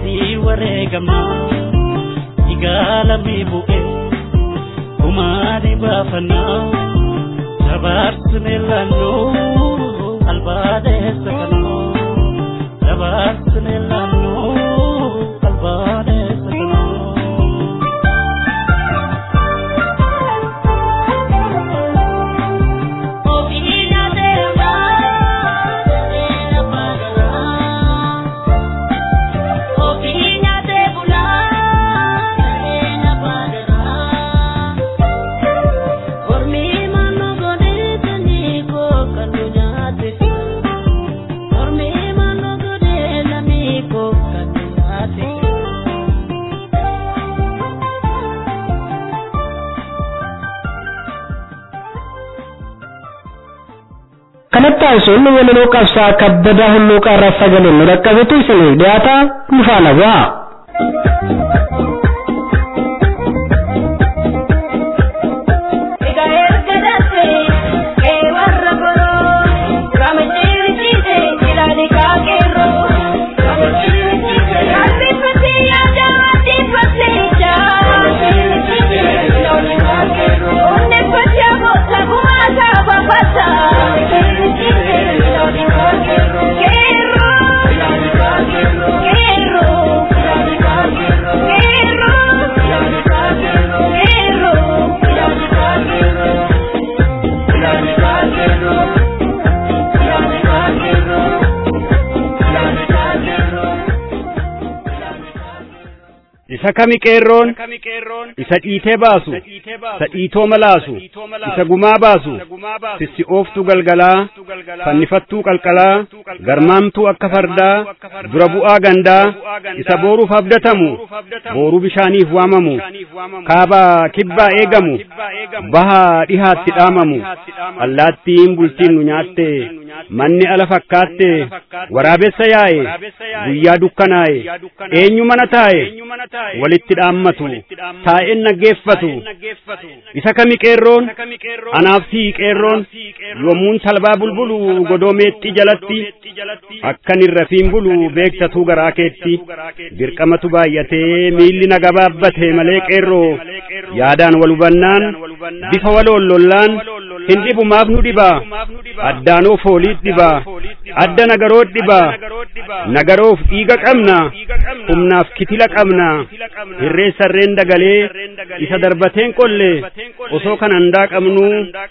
ni wareegama igaalami bu'e umaani baafannaa dabarsine laannoo albaadeessa kanoo dabarsine laannoo albaadeessa kanoo. kanattaan sun walaloo qabsaa kabbadaa hulluu qaarraa sagaleen nu dhaqqabetu isinii dhiyaata nu faana bu'aa. isa kami qeerroon isa dhiitee baasu isa dhiitoo malaasu isa gumaa baasu sissi ooftu galgalaa fannifattuu qalqalaa garmaamtuu akka fardaa dura bu'aa gandaa isa booruuf abdatamu booruu bishaaniif waamamu kaabaa kibbaa eegamu bahaa dhihaatti dhaamamu allaattiin bultiin nu nyaatte manni ala fakkaatte waraabessa yaa'e guyyaa dukkanaa'e eenyu mana taa'e walitti dhaammatu taa'een naggeeffatu isa kami qeerroon anaaf sii qeerroon yommuun talbaa bulbulu godoomeetti jalatti akkan irra fiin bulu beektatuu garaa keetti dirqamatu baay'atee miilli na gabaabbate malee qeerroo yaadaan wal hubannaan bifa waloon lollaan hin dhibu maaf nu dhibaa addaanoo fooliit dhibaa adda nagaroot dhibaa nagaroof dhiiga qabna humnaaf kitila qabna hirreessarreen dagalee isa darbateen qolle osoo kan handaa qabnu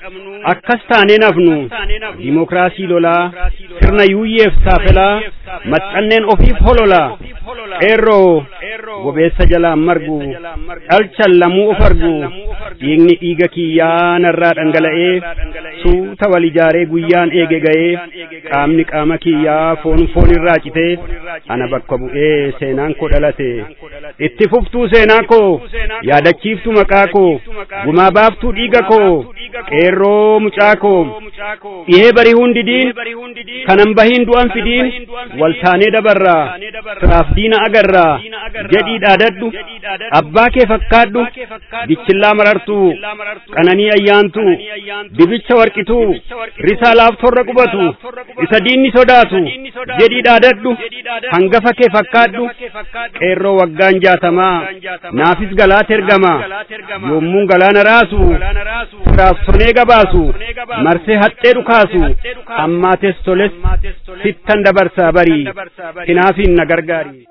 akkas taanee nafnu dimokiraasii lolaa sirna yuuyyeef saafelaa maxxanneen ofiif hololaa qeerroo gobeessa jalaan margu dhalchan lamuu of argu dhiigni dhiiga kiyyaa narraa dhangala'ee suuta wal ijaaree guyyaan eege ga'ee qaamni qaama kiyyaa foon irraa citee ana bakka bu'ee seenaan koo dhalate itti fuftuu seenaa koo yaadachiiftu maqaa koo gumaa baaftuu dhiiga koo qeerroo mucaa koo dhihee barii hundidiin kanan bahiin du'an fidiin wal taanee dabarraa siraaf diina agarraa jedhii dhaadadhu abbaa kee fakkaadhu bichillaa marartuu qananii ayyaantu dibicha warqituu risaa laaftorra qubatu isa diinni sodaatu jedhii dhaadadhu hangafa kee fakkaadhu qeerroo waggaan 60 naafis galaat ergama yommuun galaana raasu siraaf sonee gabaasu marsee haxxee dhukaasu ammaates toles sittan dabarsaa barii hinaafin na gargaari.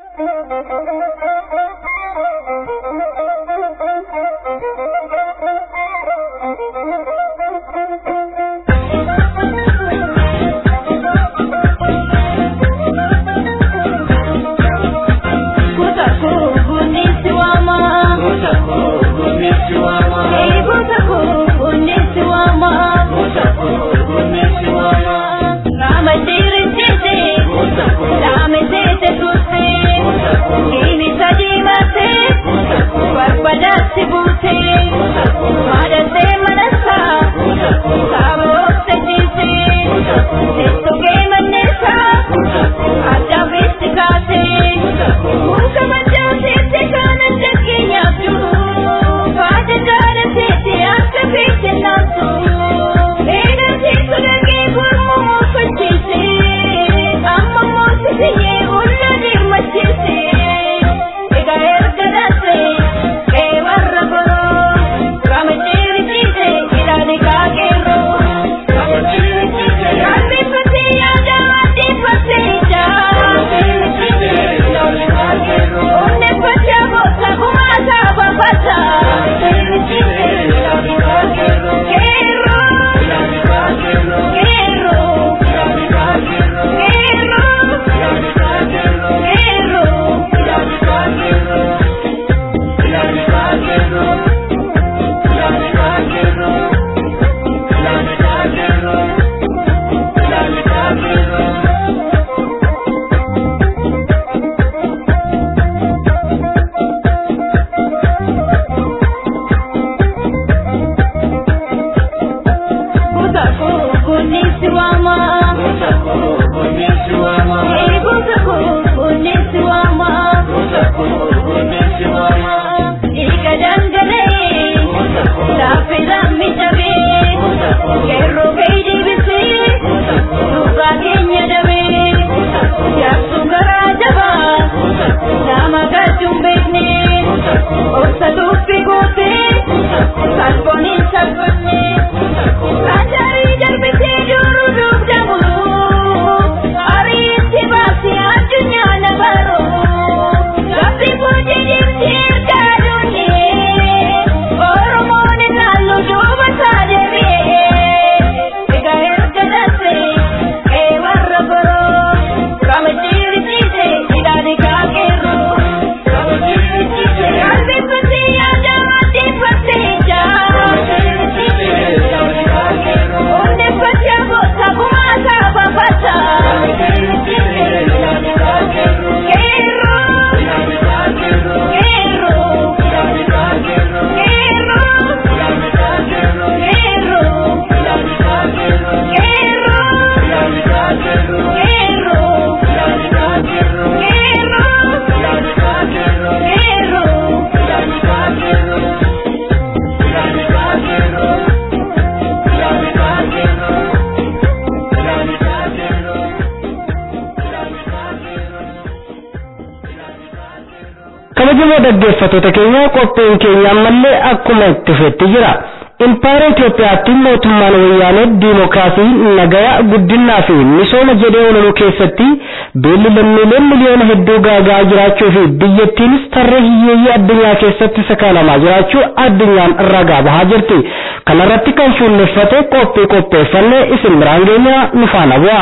kabajamoo dhaggeeffattoota keenya qophiin keenya ammallee akkuma itti fufetti jira. Impaayera Itoophiyaatti mootummaan wayyaanee diimokiraasii nagaya guddinaa fi misooma jedhee oololuu keessatti beelli lammiileen miliyoona hedduu gaagaa jiraachuu fi biyyattiinis tarree hiyyeeyyii addunyaa keessatti sakaalamaa jiraachuu addunyaan ragaa bahaa jirti. Kanarratti kan fuulleffate qophii qopheeffannee isin biraan geenya nu faana bu'aa.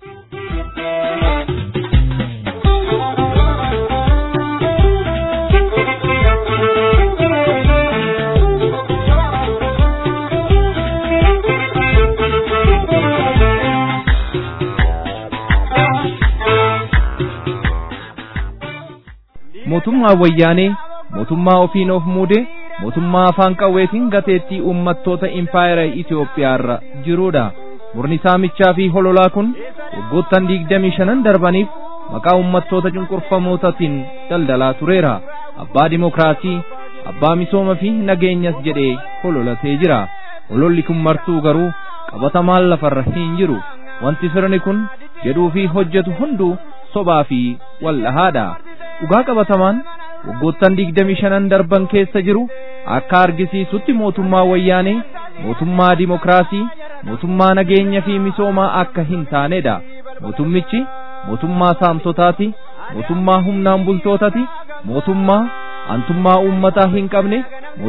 mootummaa wayyaanee mootummaa ofiin of muude mootummaa afaan qawweetiin gateettii uummattoota impaayera Itoophiyaarra jirudha. Murni saamichaa fi hololaa kun waggoottan 25 darbaniif maqaa uummattoota cunqurfamootaatiin daldalaa tureera. Abbaa dimokiraasii, abbaa misooma fi nageenyas jedhee hololatee jira. Hololli kun martuu garuu qabatamaan lafarra hin jiru. Wanti sirni kun jedhuu fi hojjetu hunduu sobaa fi wallahaadha. Dhugaa qabatamaan waggoottan 25 darban keessa jiru akka argisiisutti mootummaa wayyaanee mootummaa dimokiraasii, mootummaa nageenya fi misoomaa akka hin taanedha. Mootummichi mootummaa saamtotaati, mootummaa humnaan bultootaati, mootummaa antummaa uummataa hin qabne,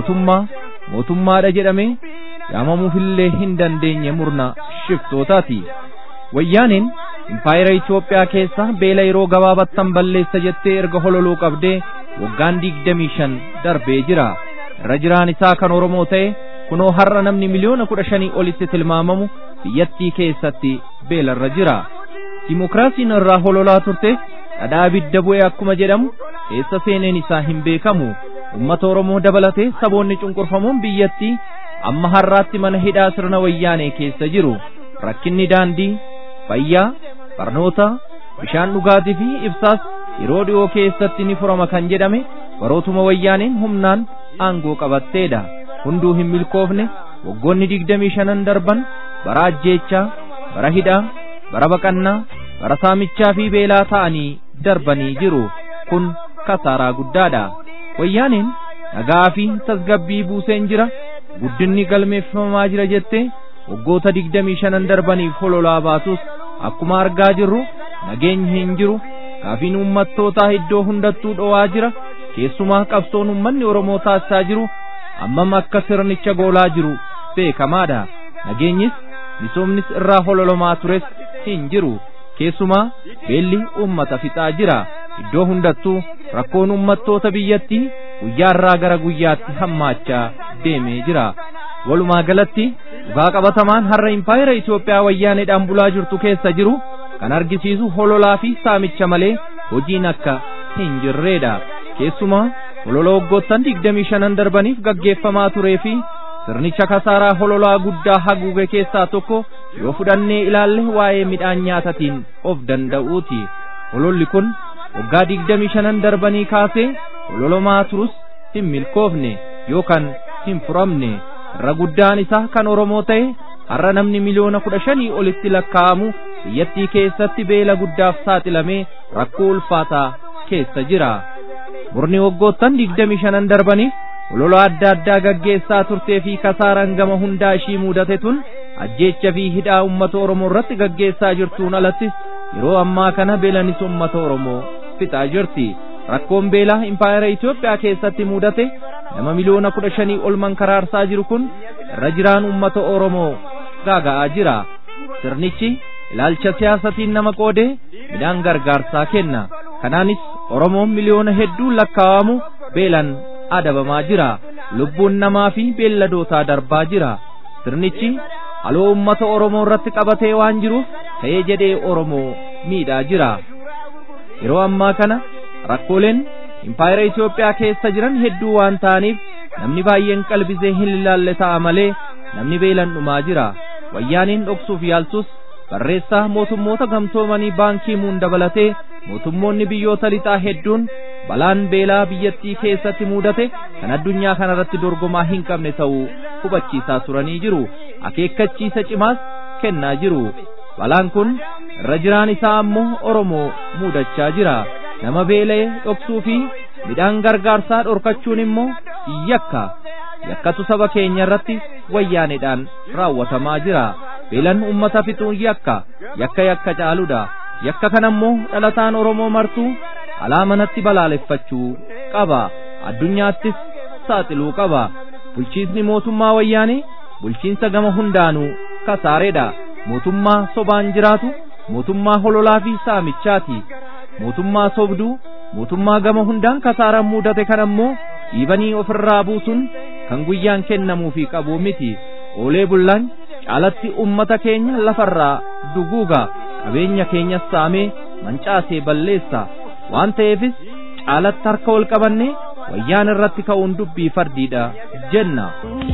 mootummaadha jedhamee yaamamuufillee hin dandeenye murna shiftootaati. Wayyaaneen impaayera Itoophiyaa keessa beela yeroo gabaabattan balleessa jettee erga hololuu qabdee waggaan 25 darbee jira. Irra jiraan isaa kan Oromoo ta'e kunoo har'a namni miliyoona 15 olitti tilmaamamu biyyattii keessatti beelarra jira. Dimokiraasiin irraa hololaa turte dhadhaa abidda bu'ee akkuma jedhamu keessa seeneen isaa hin beekamu. Uummata Oromoo dabalatee saboonni cunqurfamoon biyyattii amma har'aatti mana hidhaa sirna wayyaanee keessa jiru. Rakkinni daandii, fayyaa, barnoota, bishaan dhugaatii fi ibsaas yeroo dhiyoo keessatti ni furama kan jedhame barootuma wayyaaneen humnaan aangoo qabatteedha. Hunduu hin milkoofne waggoonni 25 darban bara ajjeechaa, bara hidhaa, bara baqannaa, bara saamichaa fi beelaa ta'anii darbanii jiru. Kun kasaaraa guddaadha. Wayyaaneen nagaa fi tasgabbii buuseen jira, guddinni galmeeffamaa jira jettee waggoota 25 darbaniif hololaa baatus akkuma argaa jirru nageenyi hin jiru. Gaafiin uummattootaa iddoo hundattuu dho'aa jira. Keessumaa qabsoon uummanni Oromoo taasisaa jiru ammam akka sirnicha goolaa jiru beekamaadha. Nageenyis misoomnis irraa hololamaa tures hin jiru. Keessumaa beelli uummata fixaa jira. Iddoo hundattuu rakkoon uummattoota biyyattii guyyaarraa gara guyyaatti hammaachaa deemee jira. Walumaa galatti dhugaa qabatamaan har'a impaayera Itoophiyaa wayyaaneedhaan bulaa jirtu keessa jiru kan argisiisu hololaa fi saamicha malee hojiin akka hin jirredha. Keessumaa holola waggoottan 25 darbaniif gaggeeffamaa turee fi sirnicha kasaaraa hololaa guddaa haguuge keessaa tokko yoo fudhannee ilaalle waa'ee midhaan nyaatatiin of danda'uuti. Hololli kun waggaa 25 darbanii kaasee hololamaa turus hin milkoofne yookaan hin furamne. Irra guddaan isaa kan Oromoo ta'e har'a namni miliyoona 15 olitti lakkaa'amu biyyattii keessatti beela guddaaf saaxilamee rakkoo ulfaataa keessa jira. Murni waggoottan 25 darbaniif holola adda addaa gaggeessaa turtee fi kasaaraan gama hundaa ishii mudate tun ajjeecha fi hidhaa uummata Oromoo irratti gaggeessaa jirtuun alattis yeroo ammaa kana beelanis uummata Oromoo fixaa jirti. Rakkoon beelaa impaayera Itoophiyaa keessatti mudate nama miliyoona 15 ol mankaraarsaa jiru kun irra jiraan uummata Oromoo gaaga'aa jira. Sirnichi ilaalcha siyaasatiin nama qoodee midhaan gargaarsaa kenna. Kanaanis Oromoon miliyoona hedduu lakkaa'amu beelan adabamaa jira. Lubbuun namaa fi beelladootaa darbaa jira. Sirnichi haloo uummata Oromoo irratti qabatee waan jiruuf ta'ee jedhee Oromoo miidhaa jira. Yeroo ammaa kana rakkooleen impaayera Itoophiyaa keessa jiran hedduu waan ta'aniif namni baay'een qalbisee hin ilaalle ta'a malee namni beelan dhumaa jira. Wayyaaniin dhoksuuf yaaltus barreessaa mootummoota gamtoomanii baankii muun dabalatee mootummoonni biyyoota lixaa hedduun balaan beelaa biyyattii keessatti mudate kan addunyaa kanarratti dorgomaa hin qabne ta'uu hubachiisaa turanii jiru. Akeekkachiisa cimaas kennaa jiru. Balaan kun irra jiraan isaa ammoo Oromoo mudachaa jira. Nama beelee dhoksuu fi midhaan gargaarsaa dhorkachuun immoo yakkatu saba keenya irratti wayyaanedhaan raawwatamaa jira. beelan ummata fixuun yakka caaludha. yakka kanammoo dhalataan Oromoo martuu alaamanatti balaaleffachuu qaba. addunyaattis saaxiluu qaba. bulchiinsi mootummaa wayyaanee bulchiinsa gama hundaanuu kasaareedha. mootummaa sobaan jiraatu, mootummaa hololaa fi saamichaati. mootummaa sobduu, mootummaa gama hundaan kasaaran mudate kanammoo dhiibanii ofirraa buusuun kan guyyaan kennamuufi qabu miti. oolee bullaan caalatti ummata keenya lafarraa duguuga, qabeenya keenya saamee mancaasee balleessa. waan ta'eefis caalatti harka ol qabannee wayyaan irratti ka'uun dubbii fardiidha jenna.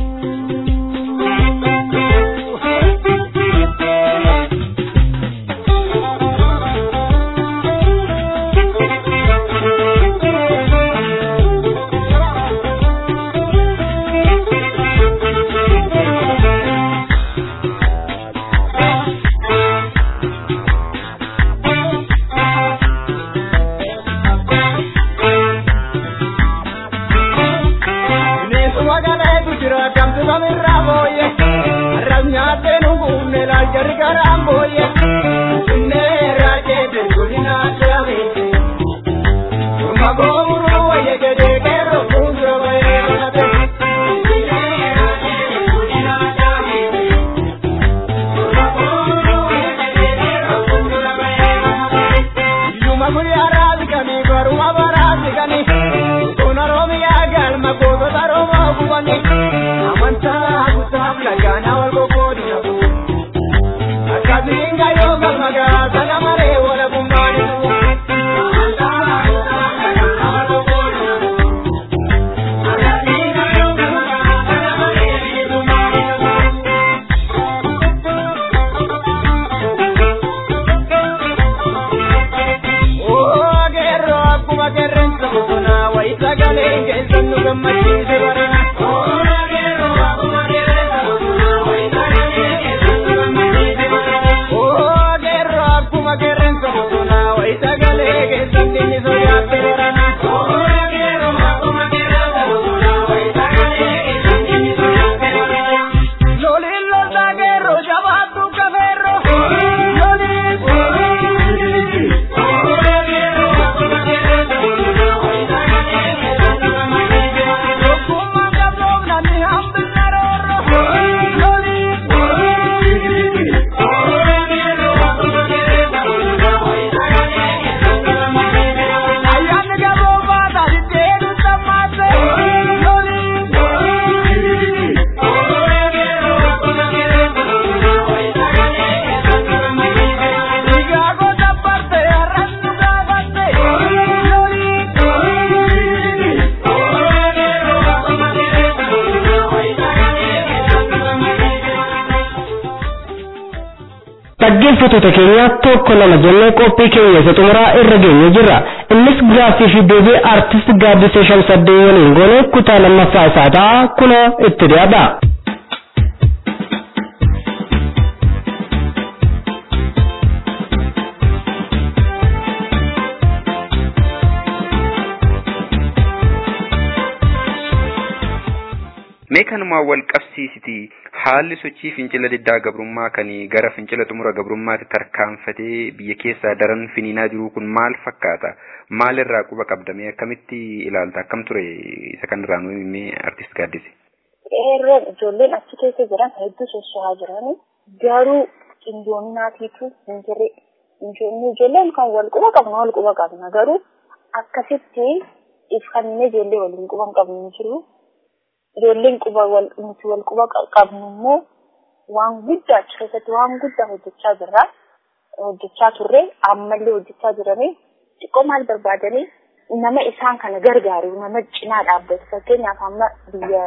dhaggeeffattoota keenya tokko lama jennee qophii keenya isa xumuraa irra geenye jirra. innis gaaffii fi deebii artist Gaaddisee Shamsaddee waliin goone kutaa lammaffaa isaa ta'a. kunoo itti dhiyaadha. meekanuma wal qabsiisiti haalli sochii fincila diddaa gabrummaa kan gara fincila xumura gabrummaatti tarkaanfatee biyya keessa daran finiinaa jiru kun maal fakkaata? maalirraa quba qabdame akkamitti ilaalta? akkam ture isa kanarraa nu himee artist Gaaddisee? ijoolleen achi keessa jiran hedduu sosohaa jirani garuu qindoominaatiitu hin jirre. ijoolleen kan wal quba qabna garuu akkasitti ifannee ijoollee waliin quba hin qabnu hin jiru. ijoolleen nuti wal quba qabnu immoo waan guddaa keessatti waan guddaa hojjechaa turre ammallee hojjechaa jiranii xiqqoo maal barbaadanii nama isaan kana gargaaru nama cinaa dhaabbatu. fakkeenyaaf amma biyya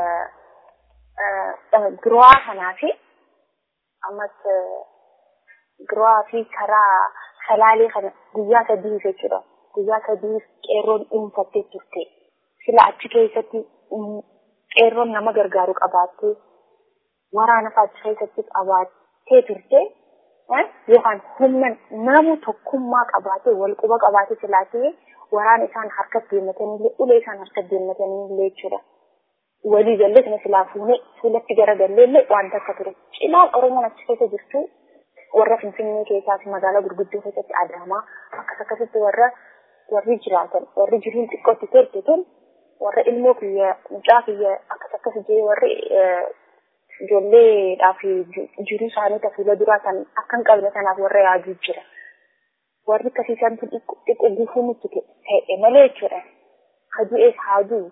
Giro'aa kanaa fi ammas Giro'aa fi karaa Salaalee kana guyyaa 3 jechuudha. guyyaa 3 qeerroon dhuunfattee turte. sila achi keessatti qeerroon nama gargaaru qabaattee waraana achi keessatti qabaattee turte yookaan humna nama tokkummaa qabaatee wal quba qabaatee silaatee waraan isaan harkatti deemmatanii ulee isaan harkatti deemmatanii jechuudha. Walii gallee sana silaa fuulatti garagallee wanta akka ture. Cilaan Oromoon achi keessa jirtu warra Finfinnee keessaa fi magaalaa gurguddoo keessatti Adaamaa akkasitti warri jiraatan warri jiruun xiqqootti tolchuun warra ilmoo kiyya mucaa kiyya akkas jee warri ijoolleedhaa fi jiruu isaanii fuula duraa kan akka hin qabne kanaaf warra yaaduu jira. Warri akkasiisan kun xiqqoo gufuu nutti ta'e malee jechuudha. Hadu'ees haaduu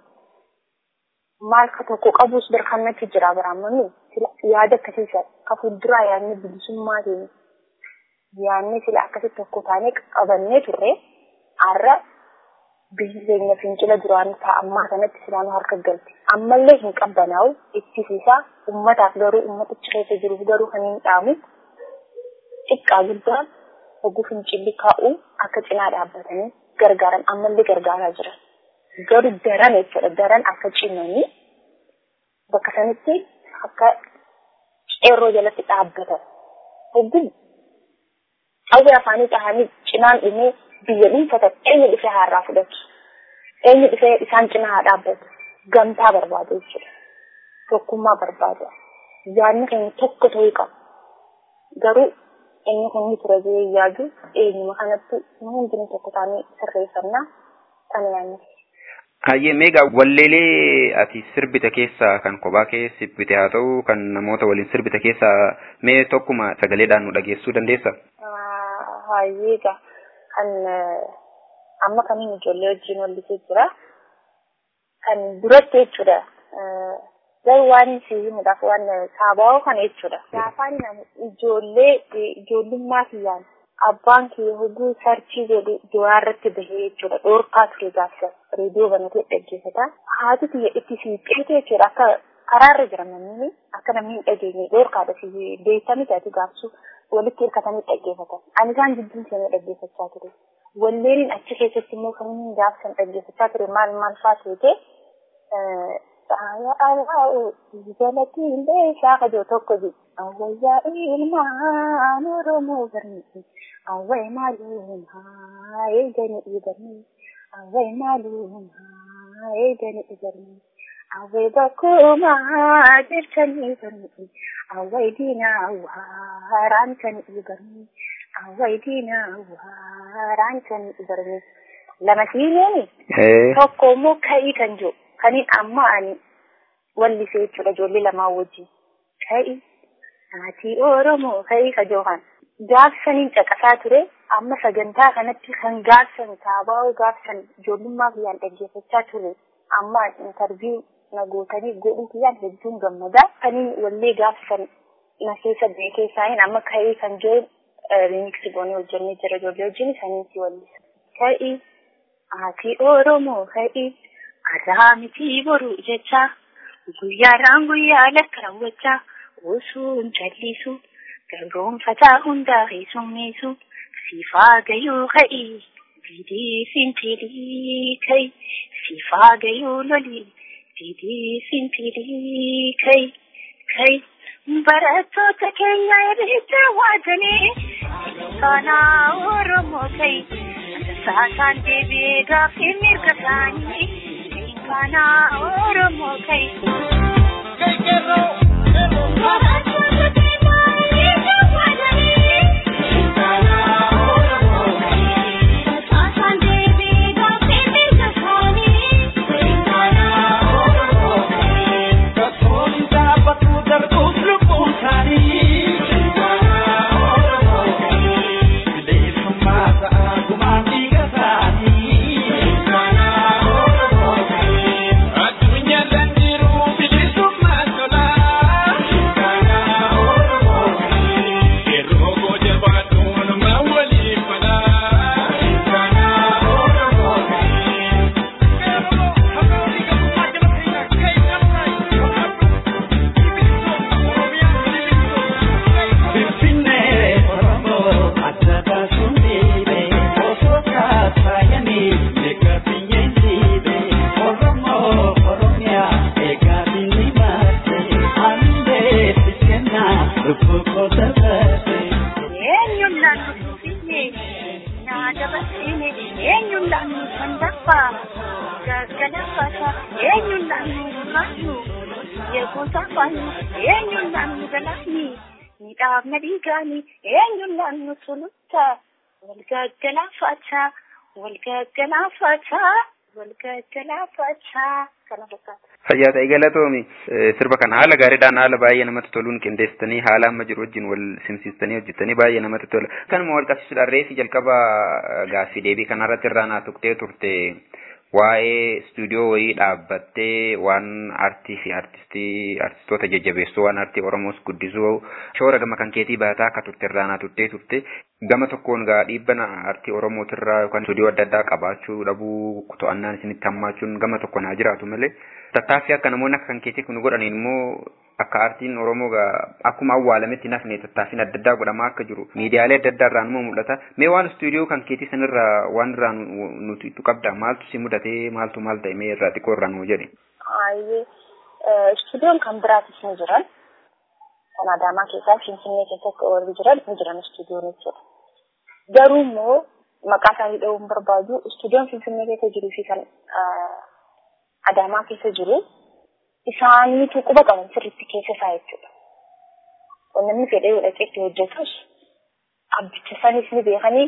maal ka tokko qabus birkannatti jira biraammanni yaada akkasiisan ka fuulduraa yaadni bilisummaa keenya yaadni sila akkasitti tokko taanee qabannee turre har'a biyyi keenya fincila duraan ta'ammaa kanatti silaan harka galti. Ammallee hin qabbanaa'u ittisiisaa ummataaf garuu ummatichi keessa jiruuf garuu kan hin dhaamu xiqqaa guddaan hogguu fincilli kaa'u akka cinaa dhaabbatanii gargaaran ammallee gargaaraa jiran. Garuu daran jechuudha daran akka cimanii bakka sanitti akka qeerroo jalatti dhaabbatan. Hogguu qawwee afaanii tahanii cinaan dhimee biyya dhuunfatan eenyu dhufee har'aa fudhatu. Eenyu dhufee isaan cinaa haa dhaabbatu. Gamtaa barbaadu jechuudha. Tokkummaa barbaadu. Yaadni keenya tokko ta'uu qaba. Garuu inni kun ni ture jee yaadu eenyuma kanatti hundinuu tokko taanee sirreeffannaa kan yaadni. Hayyee meegaa walleelee ati sirbita keessaa kan kophaa kee sirbite haa ta'u kan namoota waliin sirbita keessaa mee tokkuma sagaleedhaan nu dhageessuu dandeessa? Hayyeegaa kan amma kamiin ijoollee wajjin wallisee jira. Kan duratti jechuudha. Garuu waan himuudhaaf waan saabaa'oo kana jechuudha. Gaafaan ijoollummaa kiyyaan abbaan kiyya hogguu sarchii godhu du'aarratti bahee jechuudha. Dhoorkaa ture gaafsa reediyoo banatee dhaggeeffata. Haati kiyya itti siiqqeete jechuudha. Akka karaarra jira namni akka namni hin dhageenye dhoorkaadha fi beektanii taatu gaafsu walitti hirkatanii dhaggeeffatan. Ani isaan jidduun seenee dhaggeeffachaa ture. Walleeniin achi keessatti immoo kan inni gaafsan dhaggeeffachaa ture maal fa'aa ta'e jalatti illee shaafa joo tokko ji awwayyaa ilmaan Oromoo barni awway maalum haa eegani barni awway maalum haa eegani barni awway bakkuma jirtanii barni awway diinaa waaraan kan barni awway diinaa waaraan kan barni lama siineen tokko immoo ka'ii kan jiru. Kani amma ani wallisee jechuudha ijoollee lamaa wajjin. Ka'i ati Oromoo ka'i ka joohan. Gaafsaniin caqasaa ture amma sagantaa kanatti kan gaafsan saabaa'oo gaafsan ijoollummaa kiyyaan dhaggeeffachaa ture. Amma intarviiyuu na gootanii godhuu kiyyaan hedduun gammadaa. Kaniin wallee gaafsan na keessa beekee isaaniin amma ka'ii kan jiru riimiksii goonee hojjennee jira ijoollee wajjin isaaniitti wallisa. Ka'i ati Oromoo ka'i. Adaa miti boru jecha guyyaaraan guyyaa lakkaawwachaa osuun callisu gargoomfataa hundaa keessummeessu siifaa gayuu ka'ii didii fintilii ka'i siifaa gayuu lolii didii fintilii ka'i barattoota keenya irratti waadanii kanaa Oromoo ka'i saasaan deebi'ee gaaffii mirga isaanii. Kana Oromoo kai kerro barattoota keenya waadanii kana Oromoo kai saasaan deebi'ee gaaffii mirga isaanii kana Oromoo kai tokkoon dhaabbatu darbuuf lubbuun isaanii kana Oromoo kai bilisummaa ta'aa gumaan dhiiga isaanii. Adunya dan diru bilisummaa tolaa. galafata eenyuun naannoo raafnu yeekoota faana eenyuun naannoo galafni miidhaafna dhiigaani eenyuun naannoo sulutta walgaggalafata kana fakkaata. Fayyaa ta'e galatoomi sirba kana haala gaariidhaan haala baay'ee namatti toluun qindeessitanii haala amma jiru wajjin wal simsiistanii hojjettanii baay'ee namatti tola. Kanuma wal qabsiisuudhaan reefi jalqaba gaaffii deebii kanarratti irraa naa tuqxee turte waa'ee istuudiyoo wayii dhaabbattee waan aartii fi artistoota jajjabeessuu waan aartii Oromoos guddisuu shoora gama kan keetii baataa akka turte irraa naa tuqxee turte. Gama tokkoon gaa dhiibbana aartii Oromootirraa yookaan istuudiyoo adda addaa qabaachuu dhabuu to'annaan isinitti hammaachuun gama tokkoon haa jiraatu malee tattaaffii akka namoonni akka kan keetii kun godhaniin immoo akka aartiin Oromoo akkuma awwaalametti nafne tattaaffiin adda addaa godhamaa akka jiru miidiyaalee adda addaa irraa numa mul'ata. Mee waan istuudiyoo kan keetii sanirraa waan irraa nuti qabda maaltu si mudatee maaltu maal ta'e mee irraa xiqqoo irraa nuu jedhe. Istuudiyoon kan biraatis ni jiran. Kan Adaamaa keessaa Finfinnee keessatti warri jiran istuudiyoon jechuudha. Garuu immoo maqaa isaanii dha'uun barbaadu istuudiyoon Finfinnee keessa jiruu fi kan Adaamaa keessa jiru isaaniitu quba qaban sirriitti keessa isaa jechuudha. Namni fedhee godhatee itti hojjetus abbicha isaaniis ni beekanii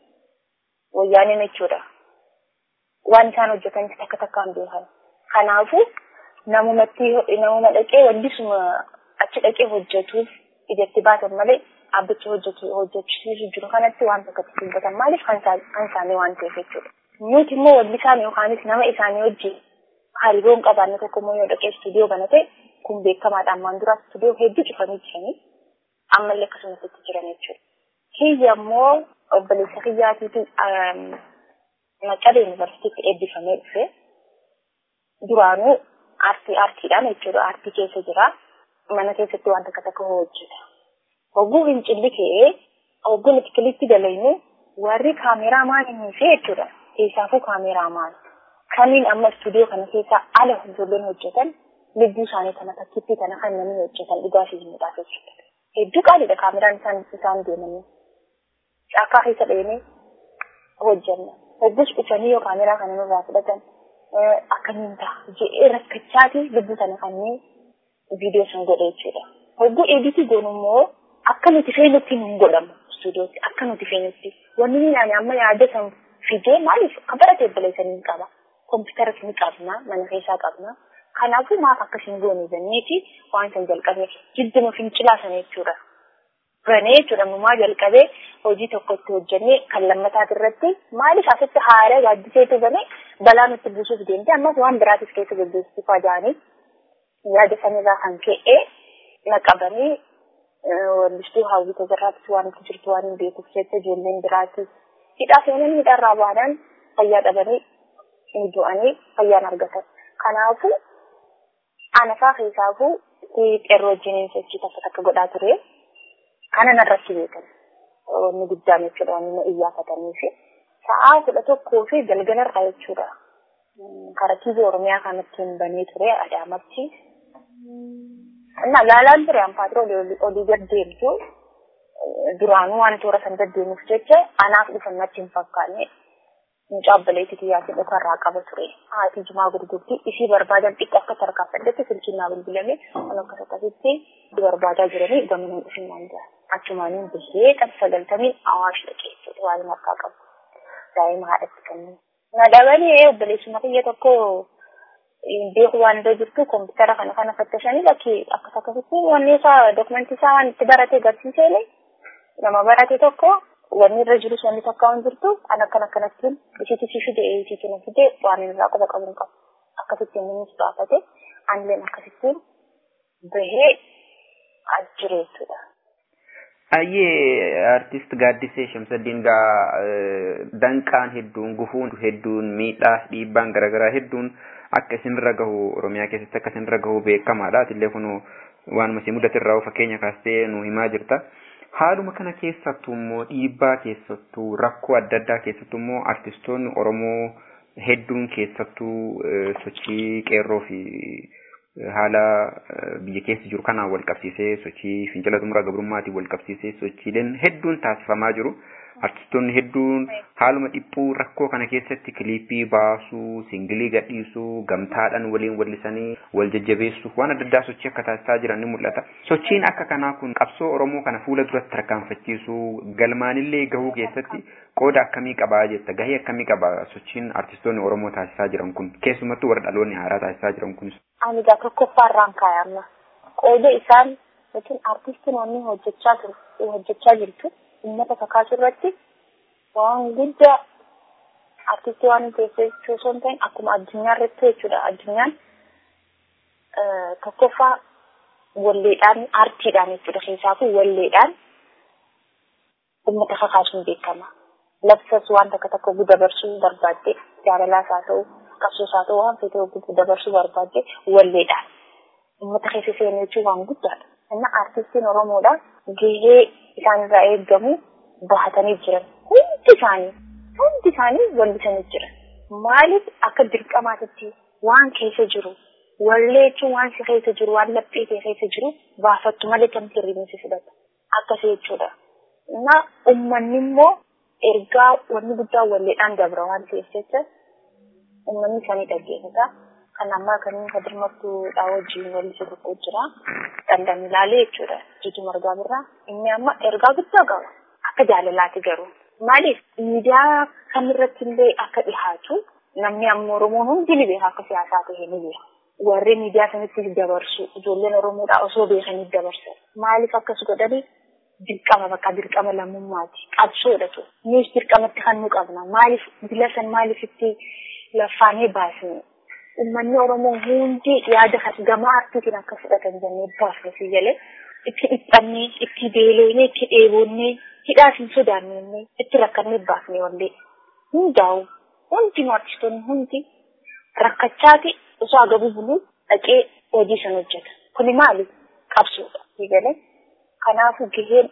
wayyaaneen jechuudha. Waan isaan hojjetanis takka takkaan beekan. Kanaafuu namuma dhaqee waldisuma achi dhaqee hojjetuuf ijatti baatan malee abbicha hojjechiisuu jiru kanatti waan tokkotti dubbatan maaliif kan isaanii waan ta'eef jechuudha. Nuti immoo walli isaanii yookaanis nama isaanii wajjin hariiroon qabaanne tokko immoo yoo dhaqee istuudiyoo banate kun beekamaadha. Ammaan dura istuudiyoo hedduu cufanii jiranii ammallee akkasumatti itti jiran jechuudha. Kiyya immoo obboleessa kiyyaatiitu Maccaalee Yuunivarsiitiitti eebbifamee dhufe duraanuu aartiidhaan jechuudha. Aartii keessa jira. Mana keessatti waan takka hojjeta. Hogguu fincilli ka'ee hogguun itti kilitti galaynu warri kaameeraa maaliin fi jechuudha. Keessaafuu kaameeraa maali. Kaniin amma istuudiyoo kana keessa ala ijoolleen hojjetan lubbuu isaanii kana takkiitti kana kan namni hojjetan dhugaa fi himudhaaf jechuudha. Hedduu qaaliidha kaameraan isaan deemanii. Caakkaa keessa dheenee hojjenna. Hogguus dhufanii yoo kaameraa kana nurraa fudhatan akkamiin ta'a jedhee rakkachaati lubbuu sana kanneen viidiyoo san godhe jechuudha. Hogguu ediitii goonu immoo akka nuti feenutti hin godhamu istuudiyootti akka nuti feenutti. Wanni ni amma yaada san fidee maaliif akka baratee obboleessanii qaba. Kompiitara ni qabna mana keessaa qabna. Kanaafuu maaf akkasiin goonuu jenneeti waan san jalqabee jidduma fincilaa sana jechuudha. Banee jechuudha ammaa jalqabee hojii tokko itti hojjennee kan lammataati irratti maaliif asitti haala gaaddiseetu banee balaa nutti buusuuf deemte ammas waan biraatiif keessa gaggeessifaa jiranii yaada sanirraa kan ka'ee naqabanii wallistuu hawwii tajarraattis waan itti jirtu waan hin beekuuf jecha ijoolleen biraattis hidhaa seenan hidharraa baadhaan fayyaa dhabanii du'anii fayyaan argatan. Kanaafuu anafaa keessaafuu qeerroo wajjiniin sochii takka godhaa ture. Kana narratti beekan. Wanni guddaan jechuudha wanni na iyyafatanii fi sa'aa 11 galgalarraa jechuudha. Karaa TV Oromiyaa kanattiin banee ture Adaamatti. Magaalaan ture Ampaatiroo olii gad deemtu duraanuu waan toora san deddeemuuf jecha anaaf dhufannatti hin fakkaanne mucaa obboleettii kiyyaatiin dhukarraa qaba ture. Haati Jumaa gurgurtii isii barbaadan xiqqoo akka tarkaanfatetti silkinnaa bilbilame kan akkasitti barbaadaa jiranii gamanaan dhufinaan jira. Achumaaniin bihee kan 90 Awaash dhaqee jechuudha waan markaa qabu. Daa'ima haadhatti kanneen. Na dabalee obboleessuma kiyya tokko beeku waan irra jirtu kompiitara kana fattashanii bakki akkas akkasitti wanni isaa dookumentii isaa waan itti barate agarsiisee nama barate tokko wanni irra jirus wanni takka waan jirtu kan akkanattiin isiitti fide waan irraa quba qabuun qabu. Akkasittiin innis baafate anilleen akkasittiin bahee as jiru jechuudha. Ayyee artist Gaaddisee Shamsaddiin gaa danqaan hedduun gufuun hedduun miidhaa dhiibbaan garaagaraa hedduun akka isinirra gahu Oromiyaa keessatti akka isinirra gahu beekamaadha. Atillee kun waanuma si mudatirraa fakkeenya kaastee nu himaa jirta. Haaluma kana keessattuu immoo dhiibbaa keessattuu rakkoo adda addaa keessattuu immoo artistoonni Oromoo hedduun keessattuu sochii qeerroo fi haala biyya keessa jiru kanaan wal qabsiisee sochii fincila xumura gabrummaatiin wal qabsiisee sochiileen hedduun taasifamaa jiru. artistoonni hedduun haaluma dhiphuu rakkoo kana keessatti kiliipii baasuu, singilii gadhiisuu, gamtaadhaan waliin wallisanii wal jajjabeessuu waan adda addaa sochii akka taasisaa jiran ni mul'ata. Sochiin akka kanaa kun qabsoo Oromoo kana fuula duratti tarkaanfachiisuu galmaanillee gahuu keessatti qooda akkamii qabaa jetta? Gahee akkamii qaba sochiin artistoonni Oromoo taasisaa jiran kun keessumattuu warra dhaloonni haaraa taasisaa jiran kunis? Ani gaa tokkoffaarraan kaayamna. Qooda isaan yookiin artistiin wanni hojjechaa jirtu uummata kakaasuu irratti waan guddaa artistii waan keessatti osoo hin ta'in akkuma addunyaa irratti jechuudha. Addunyaan tokkoffaa walleedhaan aartiidhaan jechuudha. Keessaafu walleedhaan uummata kakaasuun beekama. Labsas waan tokko dabarsuu barbaadde jaalalaas haa ta'u qabsoos haa ta'u waan fedhe dabarsuu barbaadde walleedhaan uummata keessa seenuu jechuun waan guddaadha. Inni artistiin Oromoodha gahee isaanirraa eeggamu bahatanii jiran hundi isaanii wallisanii jiran. Maaliif akka dirqamaatitti waan keessa jiru wallee jechuun waan si keessa jiru waan laphee keessa jiru baafattu malee kan hirribni fudhata akkasii jechuudha. Na uummanni immoo ergaa wanni guddaa walleedhaan dabra waan ta'eef jecha uummanni isaanii dhaggeeffata. Kan ammaa kanneen kadirmattuudhaa wajjin wallisuu tokko jira. Dhandhanii ilaalee jechuudha. Jijji margaa birraa inni amma ergaa guddaa qaba. Akka jaalalaati garuu. Maaliif miidiyaa kamirratti illee akka dhihaatu namni amma Oromoon hundi ni beeka akka siyaasaa ta'e ni beeka. Warri miidiyaa sanatti dabarsu ijoolleen Oromoodhaa osoo beekanii dabarsan. Maaliif akkas godhanii dirqama lammummaati. Qabsoodha tu. Nus dirqamatti kan nu qabna. Maaliif bilasan maaliif itti laffaanee baasne? Uummanni Oromoo hundi yaada gama artiitiin akka fudhatan jennee baafnee jala itti dhiphannee, itti beeleenee, itti dheebonnee, hidhaas hin sodaannee, itti rakkannee baafnee wallee hundaa'u hundi artistoonni hundi rakkachaati osoo agabuu buluu dhaqee hojii san hojjeta. Kuni maali? Qabsoodha. Galee kanaafuu gaheen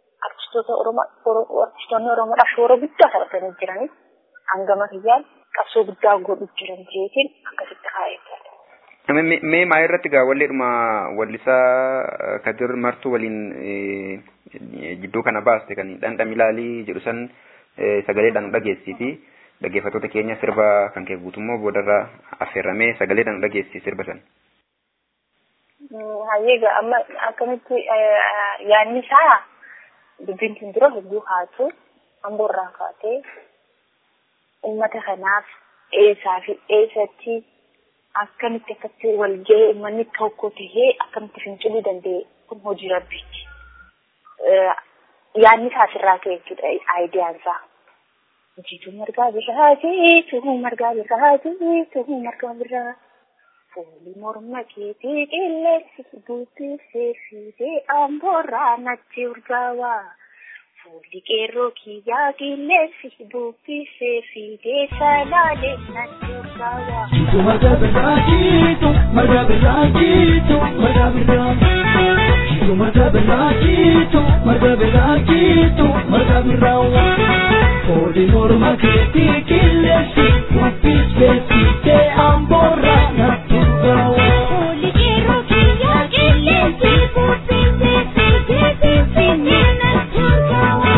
artistoonni Oromoodhaaf shoora guddaa taphatanii jiranii hangama kiyyaan qabsoo guddaa godhu jiran jeetiin akkasitti kaa'eeffata. Mee maa irratti gaa walleedhuma wallisaa Kadir Martuu waliin jidduu kana baaste kan dhandhami ilaalii jedhu san sagaleedhaan dhageessii fi dhaggeeffattoota keenya sirba kan kee guutummoo boodarraa affeerramee sagaleedhaan dhageessii sirba san. Hayyeega amma akkamitti yaadni isaa dubbiin kun dura hedduu haatu amboorraa kaatee ummata kanaaf eessaa fi eessatti akkamitti wal ga'ee uummanni tokko tahee akkamitti finciluu danda'e kun hojii rabbiiti. Yaadni isaa asirraa ka'e jechuudha aayidiyaan isaa. Jiituu margaa birraati, tuhuu margaa birraati, tuhuu margaa birraa. Foolii morma keetii qilleensi buutisee fiidee amboorraa natti urgaawaa. Foolii qeerroo kiyyaa qilleensi buutisee fiidee salaalee natti urgaawaa. Jiituu margaa birraa, jiituu margaa birraa, jiituu margaa birraa. Jiituu margaa birraa, jiituu margaa birraa, jiituu margaa birraa. Foolii morma keetii qilleensi buutisee fiidee amboorraa natti urgaawaa. Foolii qeerroo kiyyaa qilleensi buutisee fiidee natti urgaawaa.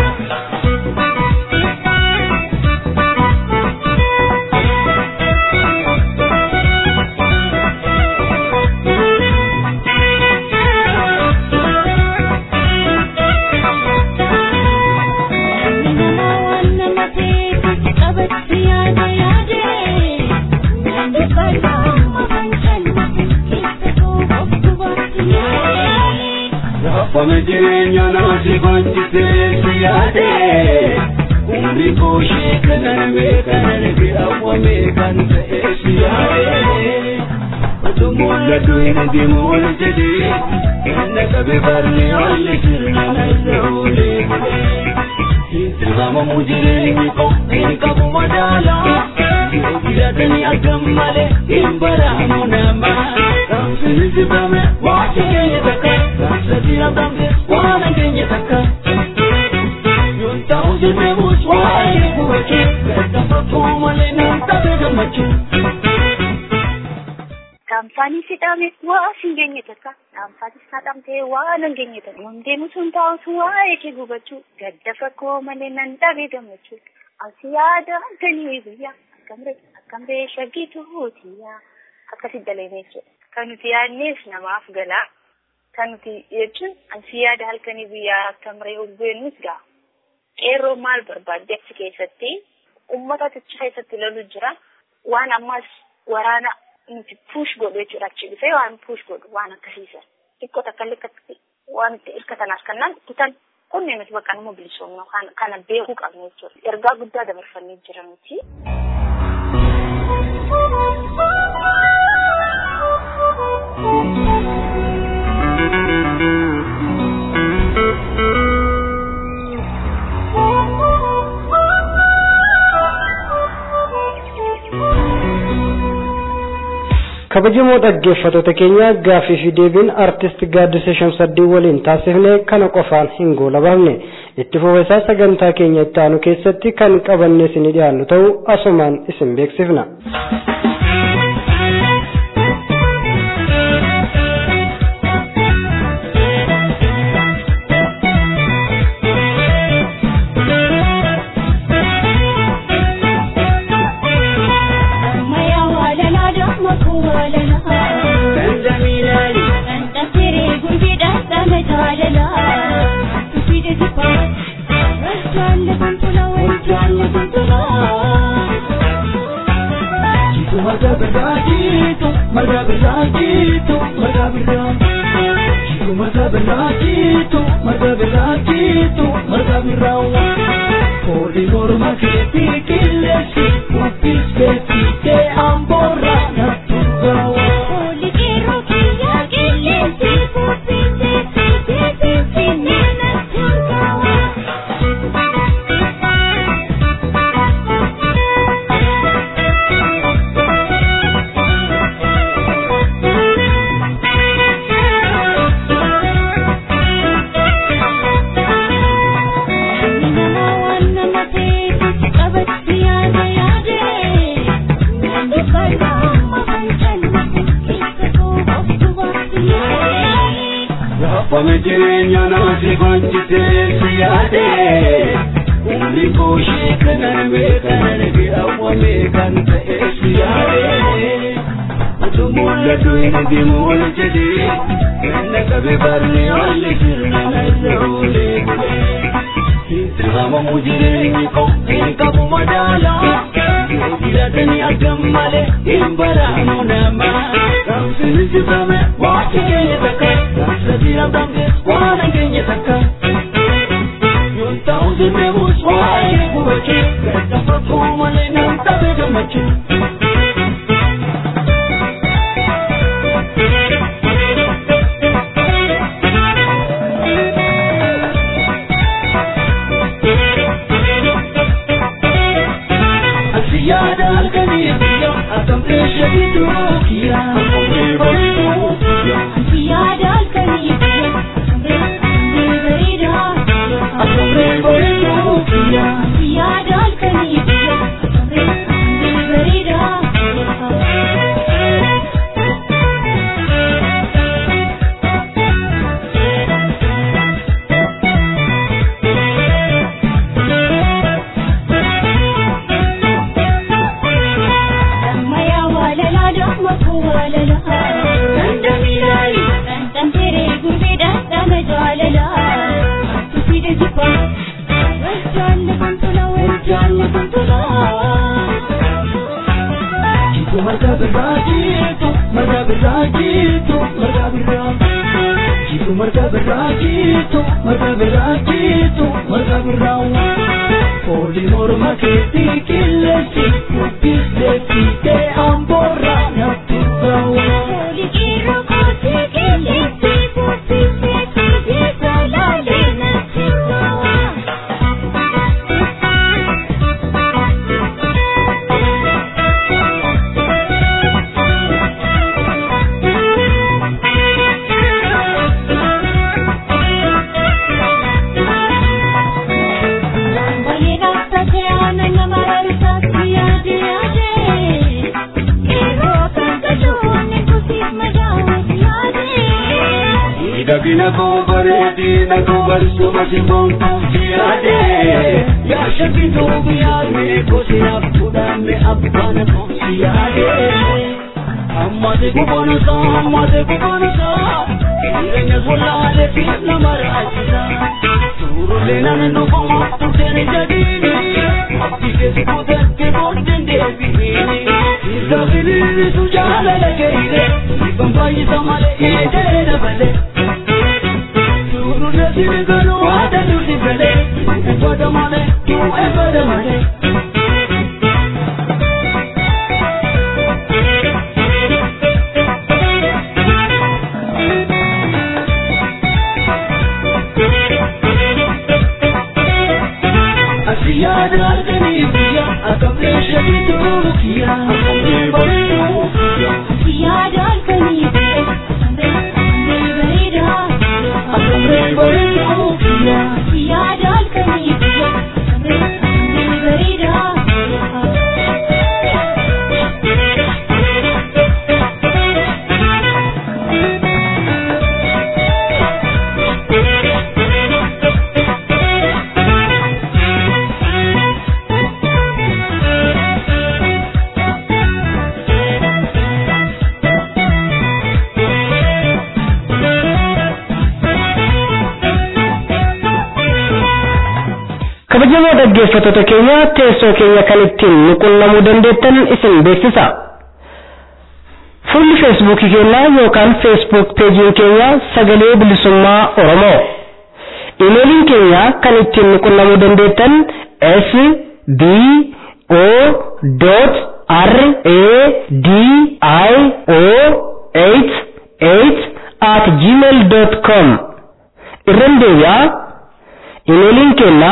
Wame jirenya nasi banjite siyade umri koshi kanarwe kanarwe awame kante siyade Otumula duine di mula jadi Inna kabe barne alle kirna nazule Intrama mujirengi ko inka bumadala Yokira dani agamale imbara munama Ramsini zibame wachi kenye taka Ramsatira damde wana kenye taka Yunta uzime muswaye kuwache Leta fatuma le nanta bega machu dhaamsaanii si dhaame waa si hin geenye takka dhaamsaatis haa dhaamtee waa nan geenye takka wandeemu sun taa'utu waa'ee kee gubachuu gadda fakkoo malee nan dhabee gammachuu asi yaada halkanii guyyaa akkamree shaggiituutiyaa akkasi daleemeessu kan nuti yaadneef namaaf galaa kan nuti jechuun asi yaada halkanii guyyaa akkamree ulbeenus gaa qeerroo maal barbaadde achi keessatti ummata ticha keessatti lolu jira waan ammas waraana nuti push godhu jechuudha achi dhufee waan push godhu waan akkasiisa xiqqoo takka likkatti waan itti hirkatanaaf kannaan kutan kunne nuti bakka nama bilisoomnu kana beekuu qabnu jechuudha ergaa guddaa dabarfannee jira nuti. kabajamoo dhaggeeffattoota keenya gaaffii fi deebiin artist Gaaddisee Shamsaddin waliin taasifne kana qofaan hin goolabamne itti fufee sagantaa keenya itti aanu keessatti kan qabannee isin dhiyaannu ta'uu asumaan isin beeksifna. Midagina ko baredi na ko barso masimbong tiyade ya shakitu biyane ko siya pudan me abana ko siyade amade ko bonasa irenya zulale fitna marajisa turu lena no ko tu tere jadini abdi ke pudan ke bonden devi izabili sujala lage ide bambai samale ide na bale kabajamoo dhaggeeffattoota keenya teessoo keenya kan ittiin nuqunnamuu dandeettan isin beeksisa. Fuulli feesbuukii keenyaa yookaan feesbuuk peejiin keenya sagalee bilisummaa Oromoo. Imeeliin keenya kan ittiin nuqunnamuu dandeettan sbo.radio88@gmail.com. irran deebi'aa imeeliin keenya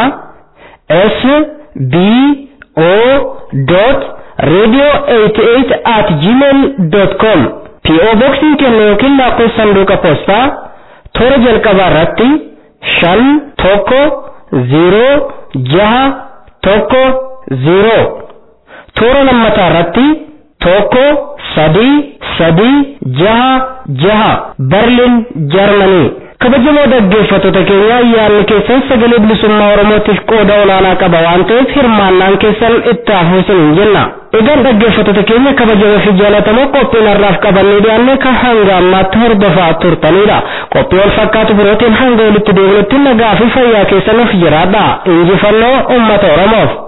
sbo.radio88@gmail.com. PO Boxing keenya yookiin lakkoofsa sanduuqa poostaa toora jalqabaa irratti 510610 toora lammataa irratti 1336 Berlin Germany. kabajamoo dhaggeeffattoota keenya yaadni keessan sagalee bilisummaa Oromootiif qooda olaanaa qaba waan ta'eef hirmaannaan keessan itti hafuu isin jenna. Egaan dhaggeeffattoota keenya kabajamoo fi jaalatamoo qophiin har'aaf qabannee dhiyaanne kan hanga ammaatti hordofaa turtanidha. Qophii wal fakkaatu birootiin hanga walitti deebinutti nagaa fi fayyaa keessan of jiraadha. Injifannoo uummata Oromoof.